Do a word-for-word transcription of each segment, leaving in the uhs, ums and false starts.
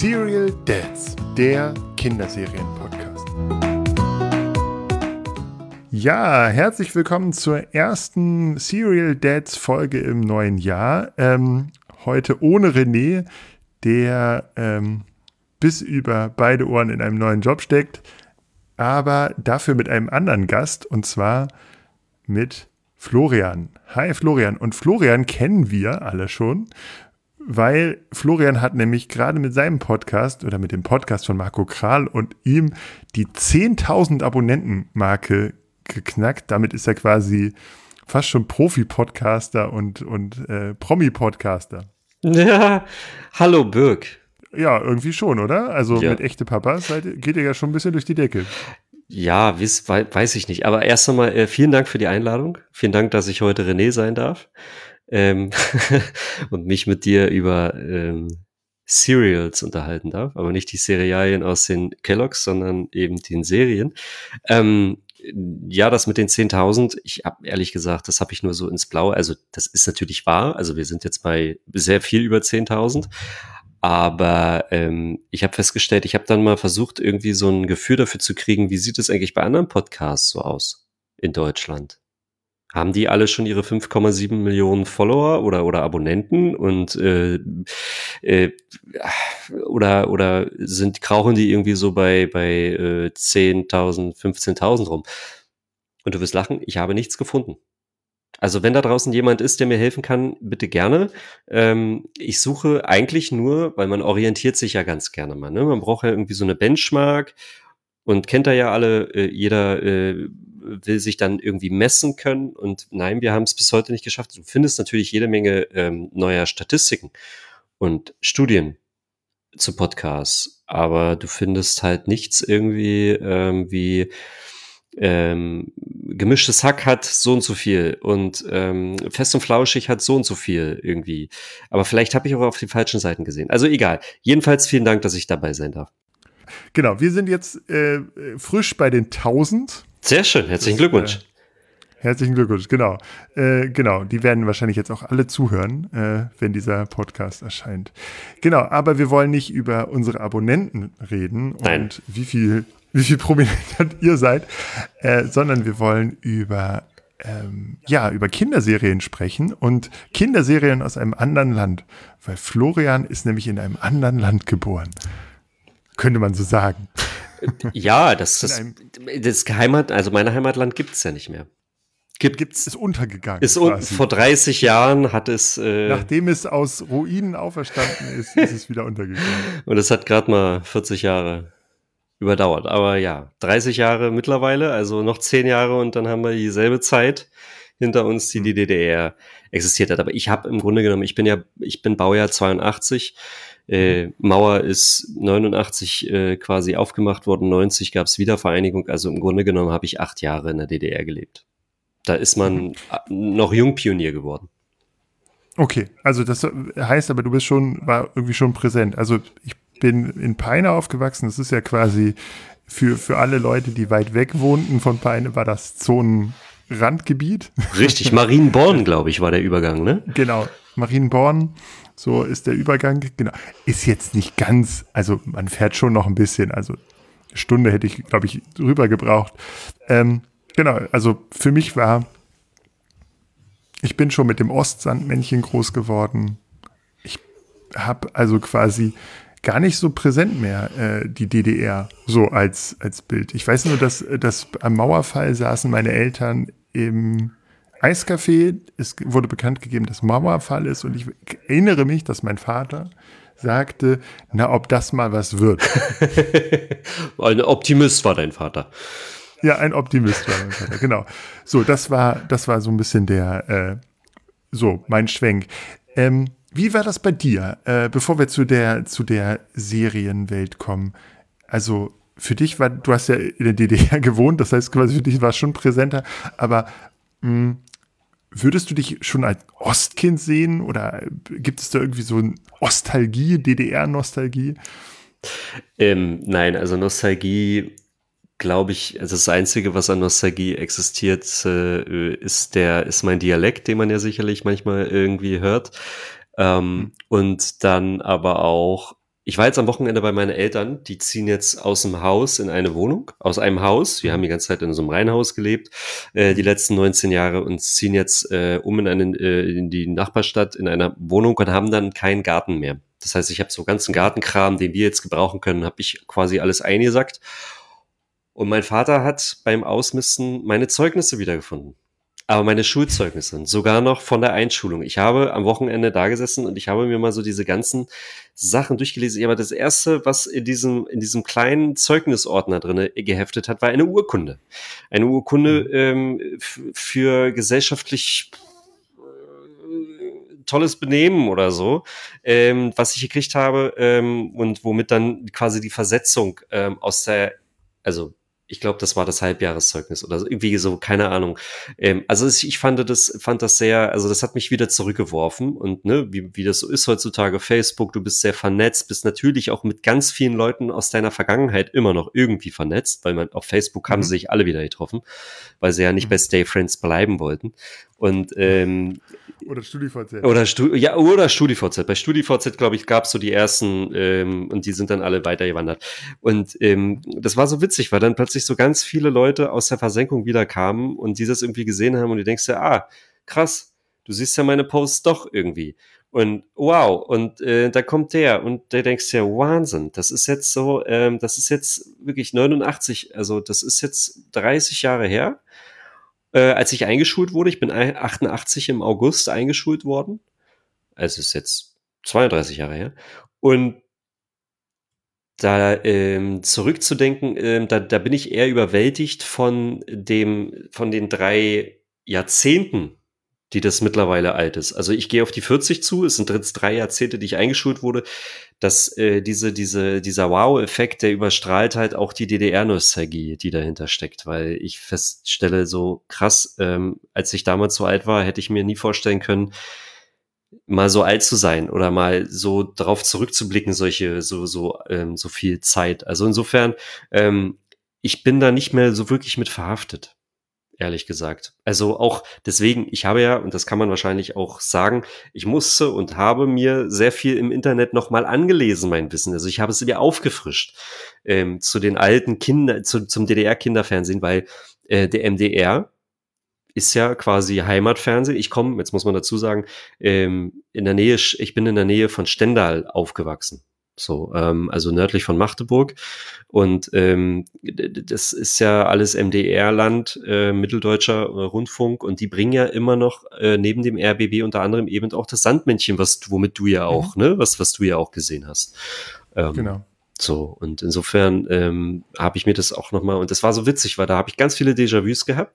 Serial Dads, der Kinderserien-Podcast. Ja, herzlich willkommen zur ersten Serial Dads Folge im neuen Jahr. Ähm, heute ohne René, der ähm, bis über beide Ohren in einem neuen Job steckt, aber dafür mit einem anderen Gast, und zwar mit Florian. Hi Florian. Und Florian kennen wir alle schon, weil Florian hat nämlich gerade mit seinem Podcast oder mit dem Podcast von Marco Kral und ihm die zehntausend Abonnenten-Marke geknackt. Damit ist er quasi fast schon Profi-Podcaster und, und äh, Promi-Podcaster. Ja, hallo Birk. Ja, irgendwie schon, oder? Also Ja. mit echte Papas seid, geht ihr ja schon ein bisschen durch die Decke. Ja, wiss, wei- weiß ich nicht. Aber erst einmal äh, vielen Dank für die Einladung. Vielen Dank, dass ich heute René sein darf ähm, und mich mit dir über ähm, Serials unterhalten darf. Aber nicht die Serialien aus den Kelloggs, sondern eben den Serien. Ähm, ja, das mit den zehntausend, ich habe ehrlich gesagt, das habe ich nur so ins Blaue. Also das ist natürlich wahr. Also wir sind jetzt bei sehr viel über zehntausend. Aber ähm, ich habe festgestellt, ich habe dann mal versucht, irgendwie so ein Gefühl dafür zu kriegen, wie sieht es eigentlich bei anderen Podcasts so aus in Deutschland? Haben die alle schon ihre fünf Komma sieben Millionen Follower oder oder Abonnenten und äh, äh, oder oder sind krauchen die irgendwie so bei bei äh, zehntausend, fünfzehntausend rum? Und du wirst lachen, ich habe nichts gefunden. Also wenn da draußen jemand ist, der mir helfen kann, bitte gerne. Ähm, ich suche eigentlich nur, weil man orientiert sich ja ganz gerne mal. Ne? Man braucht ja irgendwie so eine Benchmark und kennt da ja alle, äh, jeder äh, will sich dann irgendwie messen können. Und nein, wir haben es bis heute nicht geschafft. Du findest natürlich jede Menge ähm, neuer Statistiken und Studien zu Podcasts, aber du findest halt nichts irgendwie ähm, wie ähm, gemischtes Hack hat so und so viel und ähm, fest und flauschig hat so und so viel irgendwie. Aber vielleicht habe ich auch auf die falschen Seiten gesehen. Also egal. Jedenfalls vielen Dank, dass ich dabei sein darf. Genau, wir sind jetzt äh, frisch bei den tausend. Sehr schön. Herzlichen Das, Glückwunsch. Äh, herzlichen Glückwunsch, genau. Äh, genau, die werden wahrscheinlich jetzt auch alle zuhören, äh, wenn dieser Podcast erscheint. Genau, aber wir wollen nicht über unsere Abonnenten reden Nein. und wie viel, wie viel prominenter ihr seid, äh, sondern wir wollen über, ähm, ja, über Kinderserien sprechen und Kinderserien aus einem anderen Land, weil Florian ist nämlich in einem anderen Land geboren. Könnte man so sagen. Ja, das, In das, einem- das Heimat, also mein Heimatland gibt es ja nicht mehr. Gibt Gibt's, ist untergegangen. ist un, quasi. vor dreißig Jahren hat es äh, Nachdem es aus Ruinen auferstanden ist, ist es wieder untergegangen. und es hat gerade mal vierzig Jahre überdauert. Aber ja, dreißig Jahre mittlerweile, also noch zehn Jahre und dann haben wir dieselbe Zeit hinter uns, die die D D R existiert hat. Aber ich habe im Grunde genommen, ich bin ja, ich bin Baujahr zweiundachtzig, äh, Mauer ist neunundachtzig äh, quasi aufgemacht worden, neunzig gab es Wiedervereinigung, also im Grunde genommen habe ich acht Jahre in der D D R gelebt. Da ist man noch Jungpionier geworden. Okay, also das heißt aber, du bist schon, war irgendwie schon präsent. Also ich bin in Peine aufgewachsen. Das ist ja quasi für, für alle Leute, die weit weg wohnten von Peine, war das Zonenrandgebiet. Richtig, Marienborn, glaube ich, war der Übergang, ne? Genau, Marienborn, so ist der Übergang. Genau, ist jetzt nicht ganz, also man fährt schon noch ein bisschen, also eine Stunde hätte ich, glaube ich, rüber gebraucht. Ähm, genau, also für mich war, ich bin schon mit dem Ostsandmännchen groß geworden. Ich habe also quasi gar nicht so präsent mehr äh, die D D R so als, als Bild. Ich weiß nur, dass, dass am Mauerfall saßen meine Eltern im Eiscafé. Es wurde bekannt gegeben, dass Mauerfall ist und ich erinnere mich, dass mein Vater sagte, na, ob das mal was wird. Ein Optimist war dein Vater. Ja, ein Optimist war mein Vater, genau. So, das war, das war so ein bisschen der, äh, so, mein Schwenk. Ähm, wie war das bei dir, äh, bevor wir zu der, zu der Serienwelt kommen? Also, für dich war, du hast ja in der D D R gewohnt, das heißt quasi für dich war es schon präsenter, aber mh, würdest du dich schon als Ostkind sehen oder gibt es da irgendwie so eine Ostalgie, D D R-Nostalgie? Ähm, nein, also Nostalgie, glaube ich, also das Einzige, was an Nostalgie existiert, äh, ist der, ist mein Dialekt, den man ja sicherlich manchmal irgendwie hört. Ähm, und dann aber auch ich war jetzt am Wochenende bei meinen Eltern, die ziehen jetzt aus dem Haus in eine Wohnung, aus einem Haus. Wir haben die ganze Zeit in so einem Reihenhaus gelebt, äh, die letzten neunzehn Jahre und ziehen jetzt äh, um in, einen, äh, in die Nachbarstadt in einer Wohnung und haben dann keinen Garten mehr. Das heißt, ich habe so ganzen Gartenkram, den wir jetzt gebrauchen können, habe ich quasi alles eingesackt. Und mein Vater hat beim Ausmisten meine Zeugnisse wiedergefunden. Aber meine Schulzeugnisse, sogar noch von der Einschulung. Ich habe am Wochenende da gesessen und ich habe mir mal so diese ganzen Sachen durchgelesen. Aber das erste, was in diesem, in diesem kleinen Zeugnisordner drin geheftet hat, war eine Urkunde. Eine Urkunde ähm, f- für gesellschaftlich äh, tolles Benehmen oder so, ähm, was ich gekriegt habe ähm, und womit dann quasi die Versetzung ähm, aus der, also ich glaube, das war das Halbjahreszeugnis oder so, irgendwie so, keine Ahnung. Ähm, also es, ich fand das, fand das sehr, also das hat mich wieder zurückgeworfen und ne, wie, wie das so ist heutzutage, Facebook, du bist sehr vernetzt, bist natürlich auch mit ganz vielen Leuten aus deiner Vergangenheit immer noch irgendwie vernetzt, weil man auf Facebook haben Mhm. sie sich alle wieder getroffen, weil sie ja nicht Mhm. bei Stay Friends bleiben wollten. Und ähm, Oder StudiVZ. oder, Stu ja, oder StudiVZ. Bei StudiVZ, glaube ich, gab es so die ersten ähm, und die sind dann alle weitergewandert. Und ähm, das war so witzig, weil dann plötzlich so ganz viele Leute aus der Versenkung wieder kamen und die das irgendwie gesehen haben und du denkst ja, ah, krass, du siehst ja meine Posts doch irgendwie. Und wow, und äh, da kommt der und der denkst ja, Wahnsinn, das ist jetzt so, ähm, das ist jetzt wirklich neunundachtzig, also das ist jetzt dreißig Jahre her. Äh, als ich eingeschult wurde, ich bin achtundachtzig im August eingeschult worden. Also es ist jetzt zweiunddreißig Jahre her. Und da ähm, zurückzudenken, ähm, da, da bin ich eher überwältigt von dem, von den drei Jahrzehnten, die das mittlerweile alt ist. Also ich gehe auf die vierzig zu, es sind jetzt drei Jahrzehnte, die ich eingeschult wurde, dass äh, diese, diese, dieser Wow-Effekt, der überstrahlt halt auch die D D R-Nostalgie, die dahinter steckt, weil ich feststelle, so krass, ähm, als ich damals so alt war, hätte ich mir nie vorstellen können, mal so alt zu sein oder mal so darauf zurückzublicken, solche, so, so, ähm, so viel Zeit. Also insofern, ähm, ich bin da nicht mehr so wirklich mit verhaftet, ehrlich gesagt. Also auch deswegen, ich habe ja, und das kann man wahrscheinlich auch sagen, ich musste und habe mir sehr viel im Internet nochmal angelesen, mein Wissen. Also ich habe es mir aufgefrischt ähm, zu den alten Kinder, zu, zum D D R-Kinderfernsehen, weil äh, der M D R ist ja quasi Heimatfernsehen. Ich komme, jetzt muss man dazu sagen, ähm, in der Nähe, ich bin in der Nähe von Stendal aufgewachsen. So, ähm, also nördlich von Magdeburg. Und ähm, das ist ja alles M D R-Land, äh, Mitteldeutscher äh, Rundfunk. Und die bringen ja immer noch äh, neben dem R B B unter anderem eben auch das Sandmännchen, was womit du ja auch, mhm. ne, was was du ja auch gesehen hast. Ähm, Genau. So, und insofern ähm, habe ich mir das auch nochmal, und das war so witzig, weil da habe ich ganz viele Déjà-vus gehabt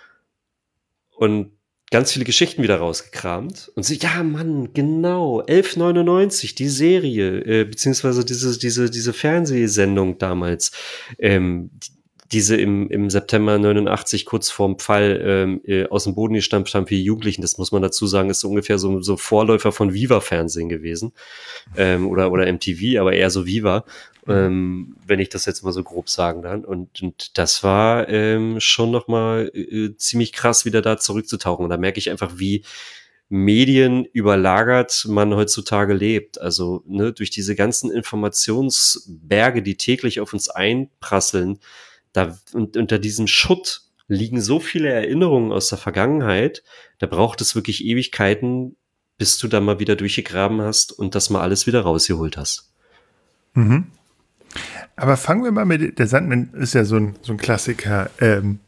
und ganz viele Geschichten wieder rausgekramt und so, ja, Mann, genau, elf neunundneunzig, die Serie, äh, beziehungsweise diese, diese, diese Fernsehsendung damals, ähm, die, diese im, im September neunundachtzig kurz vorm Fall ähm, äh, aus dem Boden gestampft haben für die Jugendlichen, das muss man dazu sagen, ist so ungefähr so, so Vorläufer von Viva-Fernsehen gewesen ähm, oder, oder M T V, aber eher so Viva. Ähm, wenn ich das jetzt mal so grob sagen kann. Und, und das war ähm, schon nochmal äh, ziemlich krass, wieder da zurückzutauchen. Und da merke ich einfach, wie Medien überlagert man heutzutage lebt. Also ne, durch diese ganzen Informationsberge, die täglich auf uns einprasseln, da und unter diesem Schutt liegen so viele Erinnerungen aus der Vergangenheit, da braucht es wirklich Ewigkeiten, bis du da mal wieder durchgegraben hast und das mal alles wieder rausgeholt hast. Mhm. Aber fangen wir mal mit, der Sandmann ist ja so ein, so ein Klassiker. Ähm,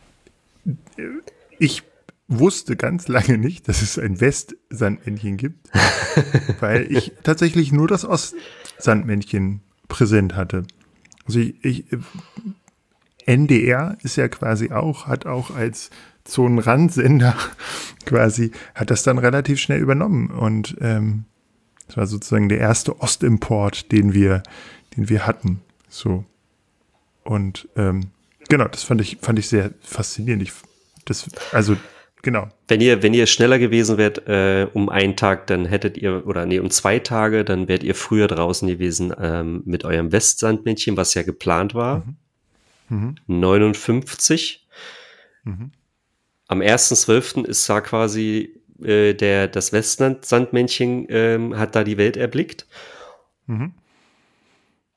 ich wusste ganz lange nicht, dass es ein West-Sandmännchen gibt, weil ich tatsächlich nur das Ost-Sandmännchen präsent hatte. Also ich, ich, N D R ist ja quasi auch, hat auch als Zonenrandsender quasi, hat das dann relativ schnell übernommen. Und ähm, das war sozusagen der erste Ostimport, den wir, den wir hatten. So. Und ähm, genau, das fand ich, fand ich sehr faszinierend. Ich, das, also, genau. Wenn ihr, wenn ihr schneller gewesen wärt äh, um einen Tag, dann hättet ihr, oder nee, um zwei Tage, dann wärt ihr früher draußen gewesen ähm, mit eurem Westsandmännchen, was ja geplant war. Mhm. Mhm. neunundfünfzig. Mhm. Am ersten zwölften ist da quasi äh, der, das Westsandmännchen ähm, hat da die Welt erblickt. Mhm.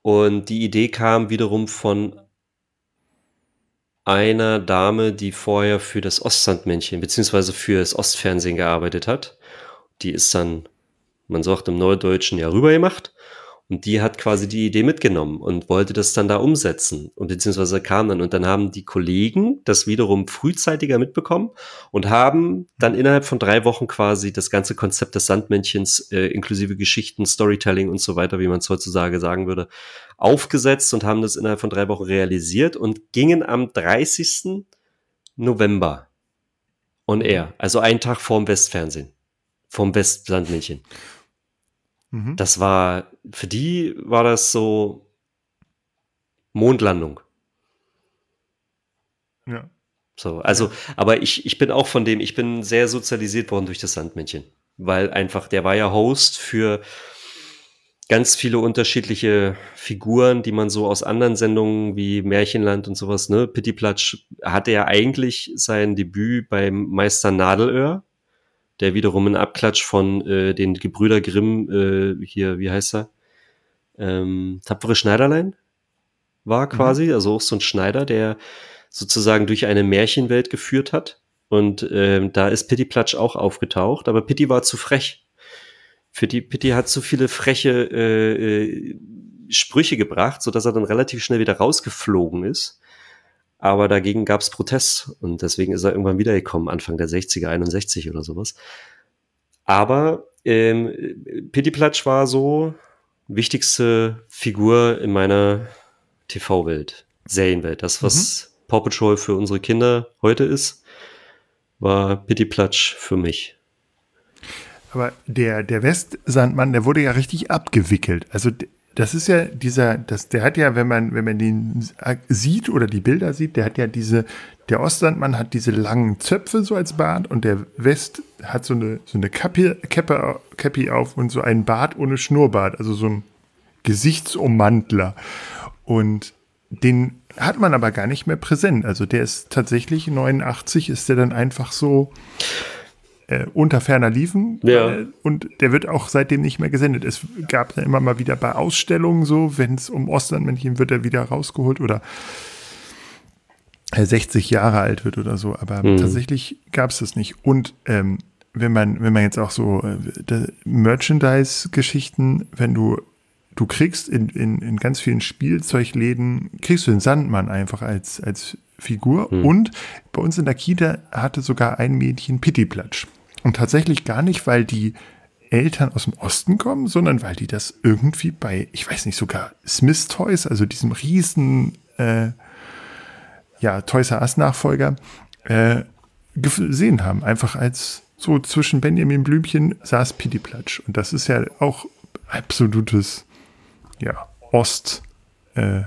Und die Idee kam wiederum von einer Dame, die vorher für das Ostsandmännchen beziehungsweise für das Ostfernsehen gearbeitet hat. Die ist dann, man sagt im Neudeutschen, ja rübergemacht. Und die hat quasi die Idee mitgenommen und wollte das dann da umsetzen. Und beziehungsweise kam dann. Und dann haben die Kollegen das wiederum frühzeitiger mitbekommen und haben dann innerhalb von drei Wochen quasi das ganze Konzept des Sandmännchens, äh, inklusive Geschichten, Storytelling und so weiter, wie man es heutzutage sagen würde, aufgesetzt und haben das innerhalb von drei Wochen realisiert und gingen am dreißigsten November on air. Also einen Tag vorm Westfernsehen. Vom Westsandmännchen. Mhm. Das war, für die war das so Mondlandung. Ja. So, also, ja. Aber ich, ich bin auch von dem, ich bin sehr sozialisiert worden durch das Sandmännchen. Weil einfach, der war ja Host für ganz viele unterschiedliche Figuren, die man so aus anderen Sendungen wie Märchenland und sowas, ne, Pittiplatsch, hatte ja eigentlich sein Debüt beim Meister Nadelöhr, der wiederum ein Abklatsch von äh, den Gebrüder Grimm, äh, hier, wie heißt er? Ähm, Tapfere Schneiderlein war quasi, mhm. also auch so ein Schneider, der sozusagen durch eine Märchenwelt geführt hat. Und ähm, da ist Pittiplatsch auch aufgetaucht, aber Pitti war zu frech. Für die Pitti hat zu viele freche äh, äh, Sprüche gebracht, sodass er dann relativ schnell wieder rausgeflogen ist. Aber dagegen gab es Protest und deswegen ist er irgendwann wiedergekommen, Anfang der sechziger, einundsechzig oder sowas. Aber ähm, Pittiplatsch war so wichtigste Figur in meiner T V-Welt, Serienwelt. Das, was mhm. Paw Patrol für unsere Kinder heute ist, war Pittiplatsch für mich. Aber der, der Westsandmann, der wurde ja richtig abgewickelt. Also das ist ja dieser, das, der hat ja, wenn man, wenn man den sieht oder die Bilder sieht, der hat ja diese, der Ostsandmann hat diese langen Zöpfe so als Bart und der West hat so eine, so eine Kappe, Kappe, Käppi auf und so einen Bart ohne Schnurrbart, also so ein Gesichtsummantler. Und den hat man aber gar nicht mehr präsent. Also der ist tatsächlich neunundachtzig, ist der dann einfach so Äh, unter ferner liefen, ja. äh, und der wird auch seitdem nicht mehr gesendet. Es gab ja immer mal wieder bei Ausstellungen so, wenn es um Ostlandmännchen wird er wieder rausgeholt oder äh, sechzig Jahre alt wird oder so, aber mhm. tatsächlich gab es das nicht. Und ähm, wenn man wenn man jetzt auch so äh, Merchandise-Geschichten, wenn du du kriegst in, in, in ganz vielen Spielzeugläden, kriegst du den Sandmann einfach als als Figur mhm. und bei uns in der Kita hatte sogar ein Mädchen Pittiplatsch. Und tatsächlich gar nicht, weil die Eltern aus dem Osten kommen, sondern weil die das irgendwie bei, ich weiß nicht, sogar Smith Toys, also diesem riesen äh, ja, Toys R Us Nachfolger, äh, gesehen haben. Einfach als so zwischen Benjamin Blümchen saß Pittiplatsch. Und das ist ja auch absolutes ja, Ost äh,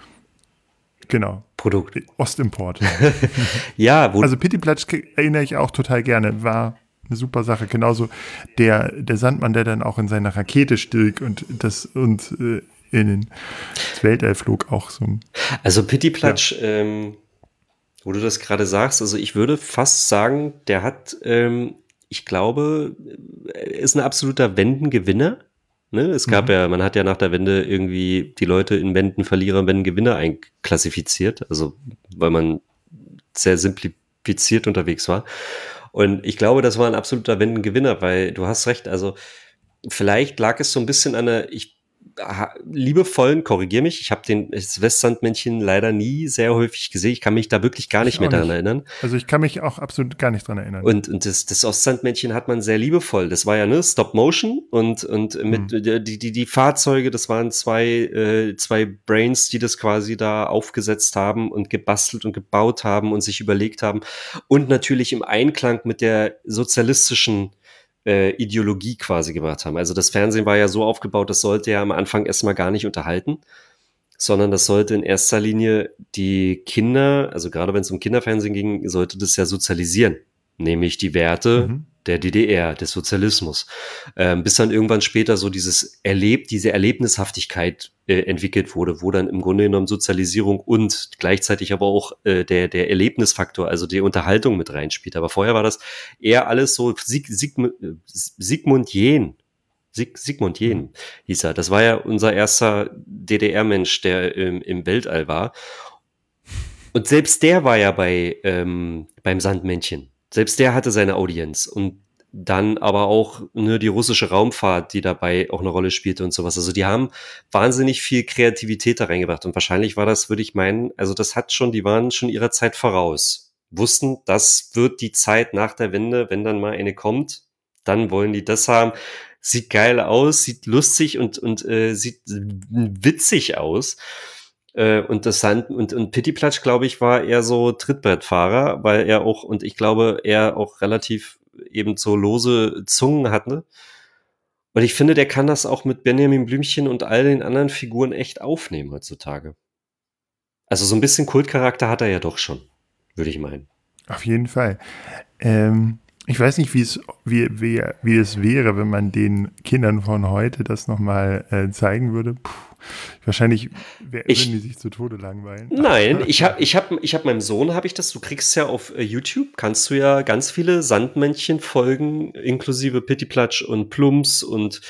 genau. Produkt. Ostimport. Ja, wo also Pittiplatsch erinnere ich auch total gerne, war eine super Sache. Genauso der, der Sandmann, der dann auch in seiner Rakete stieg und das und äh, in das Weltall flog auch so. Also Pittiplatsch, ja. ähm, wo du das gerade sagst, also ich würde fast sagen, der hat, ähm, ich glaube, ist ein absoluter Wendengewinner. Ne, es gab mhm. ja, man hat ja nach der Wende irgendwie die Leute in Wenden Verlierer, Wenden Gewinner einklassifiziert, also weil man sehr simplifiziert unterwegs war. Und ich glaube, das war ein absoluter Wendengewinner, weil du hast recht, also vielleicht lag es so ein bisschen an der, ich liebevollen, korrigier mich, ich habe den das Westsandmännchen leider nie sehr häufig gesehen. Ich kann mich da wirklich gar nicht ich mehr daran nicht. erinnern. Also ich kann mich auch absolut gar nicht dran erinnern. Und, und das, das Ostsandmännchen hat man sehr liebevoll. Das war ja ne Stop Motion und und mit hm. die die die Fahrzeuge. Das waren zwei äh, zwei Brains, die das quasi da aufgesetzt haben und gebastelt und gebaut haben und sich überlegt haben und natürlich im Einklang mit der sozialistischen Äh, Ideologie quasi gebracht haben. Also das Fernsehen war ja so aufgebaut, das sollte ja am Anfang erstmal gar nicht unterhalten, sondern das sollte in erster Linie die Kinder, also gerade wenn es um Kinderfernsehen ging, sollte das ja sozialisieren, nämlich die Werte mhm. der D D R, des Sozialismus. Ähm, bis dann irgendwann später so dieses Erleb, diese Erlebnishaftigkeit äh, entwickelt wurde, wo dann im Grunde genommen Sozialisierung und gleichzeitig aber auch äh, der, der Erlebnisfaktor, also die Unterhaltung mit reinspielt. Aber vorher war das eher alles so Sieg, Sieg, Sigmund Jähn. Sig- Sigmund Jähn hieß er. Das war ja unser erster D D R-Mensch, der im, im Weltall war. Und selbst der war ja bei ähm, beim Sandmännchen. Selbst der hatte seine Audienz. Und dann aber auch ne, die russische Raumfahrt, die dabei auch eine Rolle spielte und sowas. Also die haben wahnsinnig viel Kreativität da reingebracht. Und wahrscheinlich war das, würde ich meinen, also das hat schon, die waren schon ihrer Zeit voraus. Wussten, das wird die Zeit nach der Wende, wenn dann mal eine kommt, dann wollen die das haben. Sieht geil aus, sieht lustig und, und äh, sieht witzig aus. Äh, und das Sand und, und Pittiplatsch, glaube ich, war eher so Trittbrettfahrer, weil er auch, und ich glaube, er auch relativ eben so lose Zungen hatte. Und ich finde, der kann das auch mit Benjamin Blümchen und all den anderen Figuren echt aufnehmen heutzutage. Also so ein bisschen Kultcharakter hat er ja doch schon, würde ich meinen. Auf jeden Fall. Ähm, ich weiß nicht, wie es, wie, wie, wie es wäre, wenn man den Kindern von heute das nochmal äh, zeigen würde. Puh, wahrscheinlich wär, Ich- würden die sich zu Tode langweilen. Nein, ich habe ich hab, ich hab meinem Sohn, habe ich das, du kriegst ja auf äh, YouTube, kannst du ja ganz viele Sandmännchen-Folgen, inklusive Pittiplatsch und Plumps und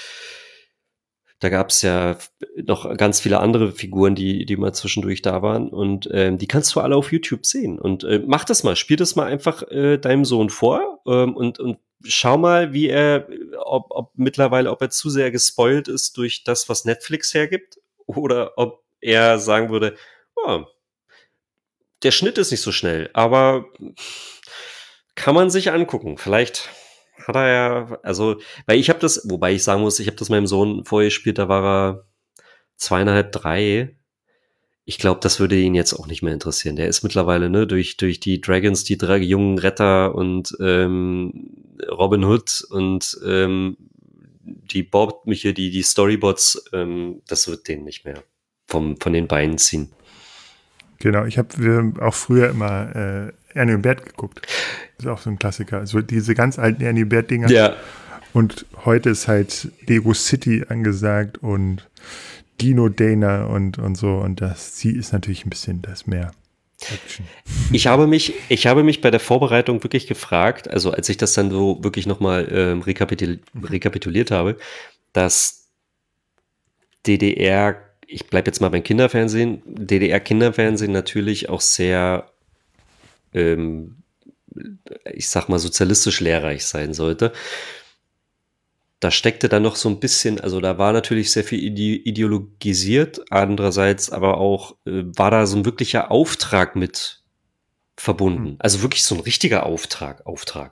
da gab's ja noch ganz viele andere Figuren, die, die mal zwischendurch da waren und ähm, die kannst du alle auf YouTube sehen und äh, mach das mal, spiel das mal einfach äh, deinem Sohn vor ähm, und, und schau mal, wie er, ob, ob mittlerweile, ob er zu sehr gespoilt ist durch das, was Netflix hergibt oder ob er sagen würde, oh, der Schnitt ist nicht so schnell, aber kann man sich angucken. Vielleicht hat er ja, also, weil ich habe das, wobei ich sagen muss, ich habe das meinem Sohn vorher gespielt, da war er zweieinhalb, drei. Ich glaube, das würde ihn jetzt auch nicht mehr interessieren. Der ist mittlerweile, ne, durch, durch die Dragons, die drei jungen Retter und ähm, Robin Hood und ähm, die Bob, hier, die, die Storybots, ähm, das wird den nicht mehr vom, von den Beinen ziehen. Genau, ich habe auch früher immer äh, Ernie und Bert geguckt. Das ist auch so ein Klassiker. Also diese ganz alten Ernie und Bert-Dinger. Ja. Und heute ist halt Lego City angesagt und Dino Dana und, und so. Und das sie ist natürlich ein bisschen das mehr Action. Ich habe mich, ich habe mich bei der Vorbereitung wirklich gefragt, also als ich das dann so wirklich nochmal ähm, rekapitul rekapituliert habe, dass D D R, ich bleibe jetzt mal beim Kinderfernsehen, D D R-Kinderfernsehen natürlich auch sehr, ähm, ich sag mal, sozialistisch lehrreich sein sollte. Da steckte dann noch so ein bisschen, also da war natürlich sehr viel ide ideologisiert, andererseits aber auch äh, war da so ein wirklicher Auftrag mit verbunden. Also wirklich so ein richtiger Auftrag, Auftrag.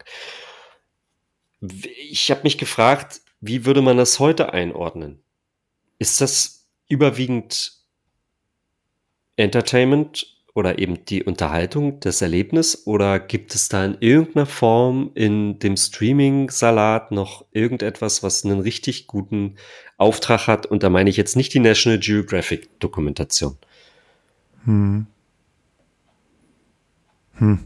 Ich habe mich gefragt, wie würde man das heute einordnen? Ist das überwiegend Entertainment oder eben die Unterhaltung, das Erlebnis, oder gibt es da in irgendeiner Form in dem Streaming-Salat noch irgendetwas, was einen richtig guten Auftrag hat? Und da meine ich jetzt nicht die National Geographic-Dokumentation. Hm. Hm.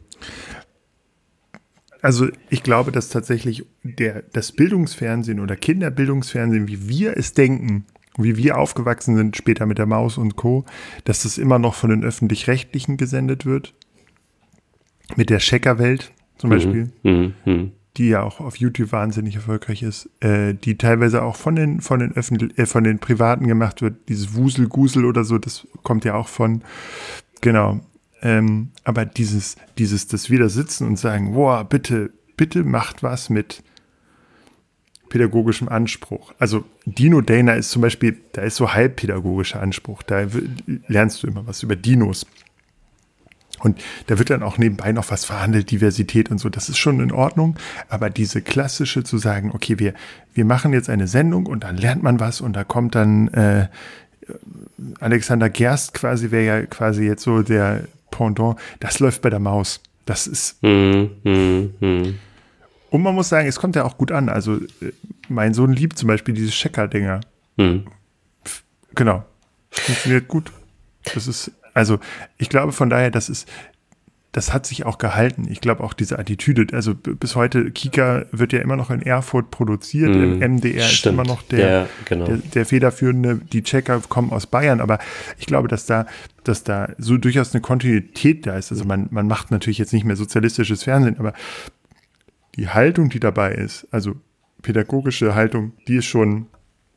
Also ich glaube, dass tatsächlich der, das Bildungsfernsehen oder Kinderbildungsfernsehen, wie wir es denken, wie wir aufgewachsen sind, später mit der Maus und Co., dass das immer noch von den Öffentlich-Rechtlichen gesendet wird. Mit der Scheckerwelt zum Beispiel, Mhm, mhm. die ja auch auf YouTube wahnsinnig erfolgreich ist, äh, die teilweise auch von den, von den Öffentlich- äh, von den Privaten gemacht wird. Dieses Wusel-Gusel oder so, das kommt ja auch von, genau. Ähm, aber dieses, dieses, dass wir da sitzen und sagen, boah, bitte, bitte macht was mit pädagogischem Anspruch. Also Dino Dana ist zum Beispiel, da ist so halbpädagogischer Anspruch. Da w- lernst du immer was über Dinos. Und da wird dann auch nebenbei noch was verhandelt, Diversität und so. Das ist schon in Ordnung. Aber diese klassische zu sagen, okay, wir, wir machen jetzt eine Sendung und dann lernt man was und da kommt dann äh, Alexander Gerst quasi, wäre ja quasi jetzt so der Pendant. Das läuft bei der Maus. Das ist. Mhm, mhm, mhm. Und man muss sagen, es kommt ja auch gut an. Also äh, mein Sohn liebt zum Beispiel diese Checker-Dinger. Mhm. Genau. Funktioniert gut. Das ist, also ich glaube von daher, das ist, das hat sich auch gehalten. Ich glaube auch diese Attitüde, also b- bis heute, Kika wird ja immer noch in Erfurt produziert, Mhm. im M D R ist Stimmt. immer noch der, Ja, genau. der, der federführende, die Checker kommen aus Bayern, aber ich glaube, dass da, dass da so durchaus eine Kontinuität da ist. Also man, man macht natürlich jetzt nicht mehr sozialistisches Fernsehen, aber die Haltung, die dabei ist, also pädagogische Haltung, die ist schon,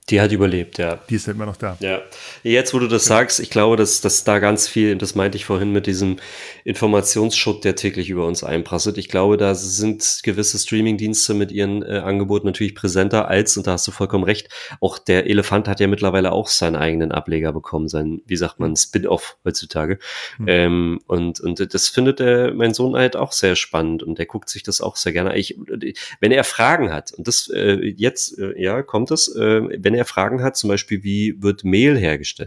Die hat überlebt, ja. Die ist ja immer noch da. Ja, jetzt, wo du das sagst, ich glaube, dass, dass da ganz viel, das meinte ich vorhin mit diesem Informationsschutt, der täglich über uns einprasselt. Ich glaube, da sind gewisse Streamingdienste mit ihren äh, Angeboten natürlich präsenter als, und da hast du vollkommen recht, auch der Elefant hat ja mittlerweile auch seinen eigenen Ableger bekommen, sein, wie sagt man, Spin-off heutzutage. Mhm. Ähm, und, und das findet der, mein Sohn halt auch sehr spannend und der guckt sich das auch sehr gerne. Ich, wenn er Fragen hat, und das äh, jetzt, äh, ja, kommt es, äh, wenn er Fragen hat, zum Beispiel, wie wird Mehl hergestellt,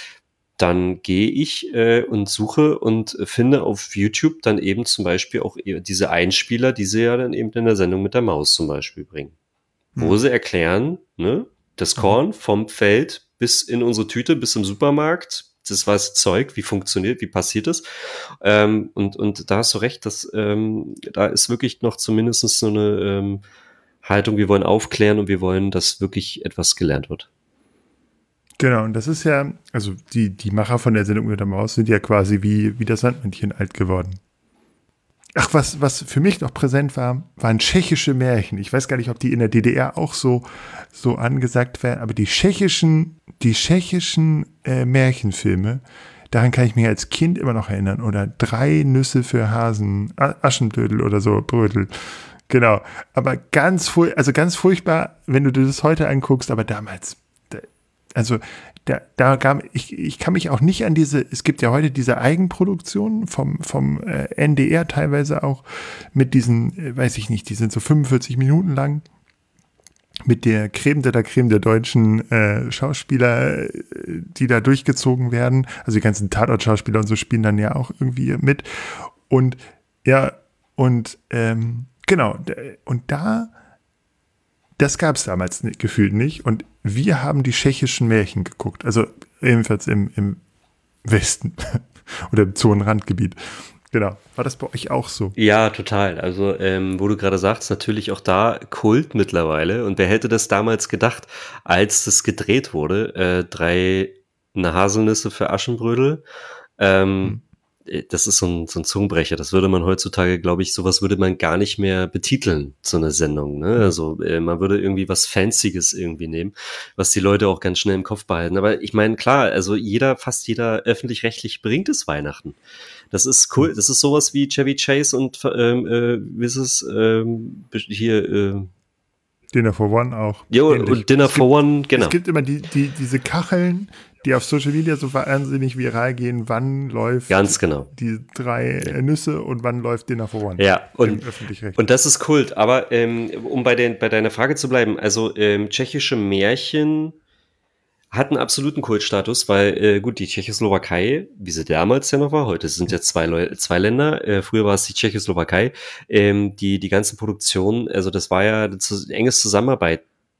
dann gehe ich äh, und suche und finde auf YouTube dann eben zum Beispiel auch diese Einspieler, die sie ja dann eben in der Sendung mit der Maus zum Beispiel bringen, hm. wo sie erklären, ne, das Korn vom Feld bis in unsere Tüte, bis im Supermarkt, das weiße Zeug, wie funktioniert, wie passiert es. Ähm, und, und da hast du recht, dass ähm, da ist wirklich noch zumindest so eine ähm, Haltung, wir wollen aufklären und wir wollen, dass wirklich etwas gelernt wird. Genau, und das ist ja, also die, die Macher von der Sendung mit der Maus sind ja quasi wie, wie das Sandmännchen alt geworden. Ach, was, was für mich noch präsent war, waren tschechische Märchen. Ich weiß gar nicht, ob die in der D D R auch so, so angesagt werden, aber die tschechischen, die tschechischen äh, Märchenfilme, daran kann ich mich als Kind immer noch erinnern. Oder Drei Nüsse für Hasen, Aschenbrödel oder so, Brödel. Genau, aber ganz, also ganz furchtbar, wenn du dir das heute anguckst, aber damals, also da, da gab, ich, ich kann mich auch nicht an diese, es gibt ja heute diese Eigenproduktionen vom, vom äh, N D R teilweise auch mit diesen, äh, weiß ich nicht, die sind so fünfundvierzig Minuten lang, mit der Creme de la Creme der deutschen äh, Schauspieler, die da durchgezogen werden, also die ganzen Tatort-Schauspieler und so spielen dann ja auch irgendwie mit und ja, und ähm, genau, und da, das gab es damals gefühlt nicht. Und wir haben die tschechischen Märchen geguckt. Also ebenfalls im, im Westen oder im Zonenrandgebiet. Genau. War das bei euch auch so? Ja, total. Also, ähm, wo du gerade sagst, natürlich auch da Kult mittlerweile. Und wer hätte das damals gedacht, als das gedreht wurde? Äh, drei eine Haselnüsse für Aschenbrödel. Ähm, hm. Das ist so ein, so ein Zungenbrecher. Das würde man heutzutage, glaube ich, sowas würde man gar nicht mehr betiteln, so eine Sendung. Ne? Also äh, man würde irgendwie was Fancyes irgendwie nehmen, was die Leute auch ganz schnell im Kopf behalten. Aber ich meine, klar, also jeder, fast jeder öffentlich-rechtlich bringt es Weihnachten. Das ist cool. Das ist sowas wie Chevy Chase und ähm, äh, wie ist es ähm, hier äh, Dinner for One auch. Ja, und Dinner for One, genau. Es gibt immer die, die, diese Kacheln, die auf Social Media so wahnsinnig viral gehen, wann läuft Ganz genau. die drei ja. Nüsse und wann läuft Dinner for One. Ja, und, und das ist Kult. Aber ähm, um bei, den, bei deiner Frage zu bleiben, also ähm, tschechische Märchen hatten absoluten Kultstatus, weil äh, gut, die Tschechoslowakei, wie sie damals ja noch war, heute sind ja zwei, Leu- zwei Länder, äh, früher war es die Tschechoslowakei, ähm, die die ganzen Produktionen, also das war ja eine zu, enges Zusammenarbeit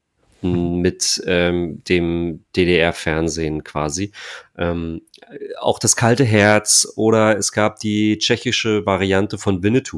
mit ähm, dem D D R-Fernsehen quasi. Ähm, auch das Kalte Herz oder es gab die tschechische Variante von Winnetou.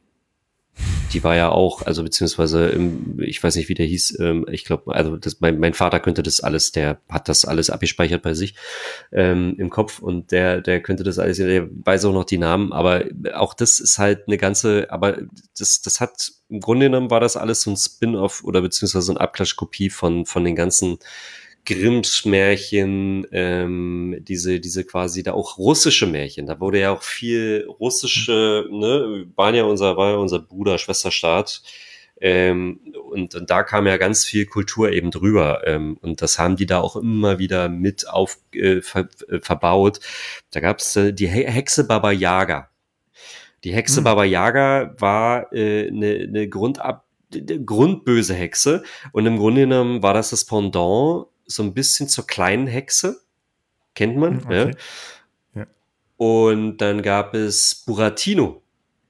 Die war ja auch, also beziehungsweise, im, ich weiß nicht, wie der hieß, ähm, ich glaube, also das, mein, mein Vater könnte das alles, der hat das alles abgespeichert bei sich ähm, im Kopf und der, der könnte das alles, der weiß auch noch die Namen, aber auch das ist halt eine ganze, aber das, das hat, im Grunde genommen war das alles so ein Spin-off oder beziehungsweise so eine Abklatschkopie von, von den ganzen Grimms Märchen, ähm, diese, diese quasi da auch russische Märchen. Da wurde ja auch viel russische, ne, waren ja unser, war ja unser Bruder, Schwesterstaat. Ähm, und, und da kam ja ganz viel Kultur eben drüber. Ähm, und das haben die da auch immer wieder mit auf, äh, ver, äh, verbaut. Da gab's äh, die He- Hexe Baba Yaga. Die Hexe hm. Baba Yaga war äh, eine, eine Grundab grundböse Hexe. Und im Grunde genommen war das das Pendant so ein bisschen zur kleinen Hexe. Kennt man, okay. ja. ja. Und dann gab es Buratino.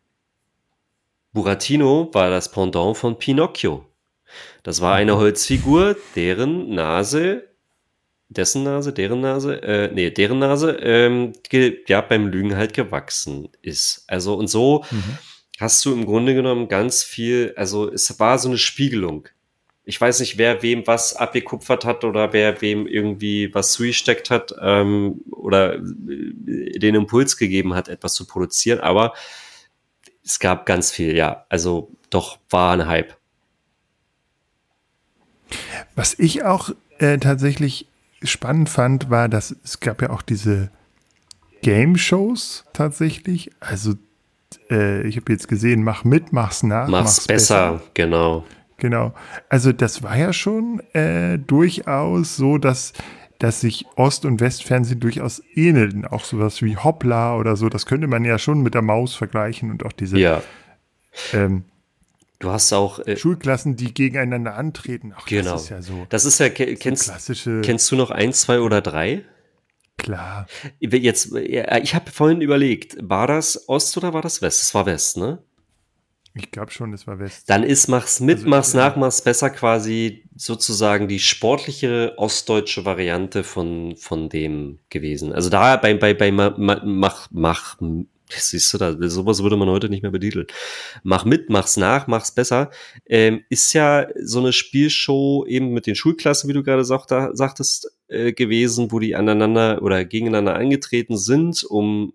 Buratino war das Pendant von Pinocchio. Das war eine Holzfigur, deren Nase, dessen Nase, deren Nase, äh, nee, deren Nase, ähm, ge- ja, beim Lügen halt gewachsen ist. Also, und so mhm. hast du im Grunde genommen ganz viel, also es war so eine Spiegelung. Ich weiß nicht, wer wem was abgekupfert hat oder wer wem irgendwie was zugesteckt hat ähm, oder den Impuls gegeben hat, etwas zu produzieren, aber es gab ganz viel, ja. Also doch war ein Hype. Was ich auch äh, tatsächlich spannend fand, war, dass es gab ja auch diese Game-Shows tatsächlich. Also äh, ich habe jetzt gesehen, mach mit, mach's nach, Mach's, mach's besser, besser. genau. Genau. Also das war ja schon äh, durchaus so, dass, dass sich Ost- und Westfernsehen durchaus ähneln. Auch sowas wie Hoppla oder so. Das könnte man ja schon mit der Maus vergleichen und auch diese Ja. ähm, Du hast auch, äh, Schulklassen, die gegeneinander antreten. Ach, genau. das ist ja so, Das ist ja, ke- so kennst, klassische, kennst du noch eins, zwei oder drei? klar. Jetzt, äh, ich habe vorhin überlegt, war das Ost oder war das West? Es war West, ne? Ich glaube schon, es war West. Dann ist mach's mit, Also, mach's äh, nach, mach's besser quasi sozusagen die sportliche ostdeutsche Variante von, von dem gewesen. Also da bei, bei, bei Ma- Ma- mach, mach, siehst du da, sowas würde man heute nicht mehr betiteln. Mach mit, mach's nach, mach's besser. Ähm, ist ja so eine Spielshow eben mit den Schulklassen, wie du gerade sagt, sagtest, äh, gewesen, wo die aneinander oder gegeneinander angetreten sind, um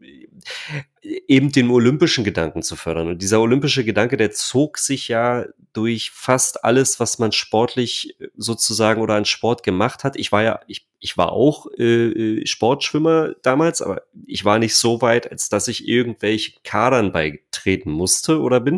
eben den olympischen Gedanken zu fördern. Und dieser olympische Gedanke, der zog sich ja durch fast alles, was man sportlich sozusagen oder an Sport gemacht hat. Ich war ja, ich, ich war auch äh, Sportschwimmer damals, aber ich war nicht so weit, als dass ich irgendwelche Kadern beitreten musste oder bin.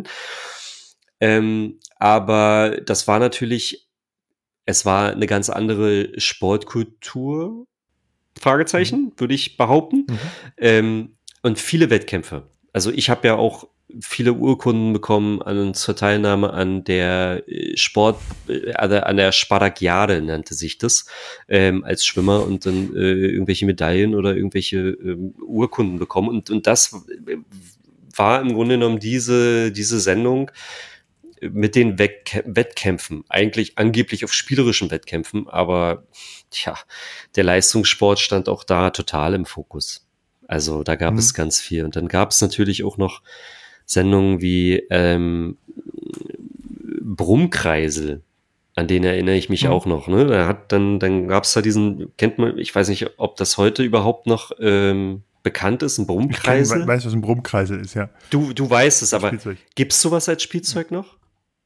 Ähm, aber das war natürlich, es war eine ganz andere Sportkultur, Fragezeichen, würde ich behaupten. Mhm. Ähm, und viele Wettkämpfe. Also ich habe ja auch viele Urkunden bekommen an, zur Teilnahme an der äh, Sport, äh, an der Spartakiade nannte sich das, ähm, als Schwimmer und dann äh, irgendwelche Medaillen oder irgendwelche ähm, Urkunden bekommen. Und, und das war im Grunde genommen diese, diese Sendung mit den Wettkä- Wettkämpfen, eigentlich angeblich auf spielerischen Wettkämpfen, aber tja, der Leistungssport stand auch da total im Fokus. Also da gab Mhm. es ganz viel. Und dann gab es natürlich auch noch Sendungen wie ähm, Brummkreisel, an den erinnere ich mich Mhm. auch noch. Ne? Da hat dann, dann gab es da diesen, kennt man, ich weiß nicht, ob das heute überhaupt noch ähm, bekannt ist, ein Ich kenn, Brummkreisel. weiß, was ein Brummkreisel ist, ja. Du, du weißt es, aber Spielzeug. gibt's sowas als Spielzeug noch?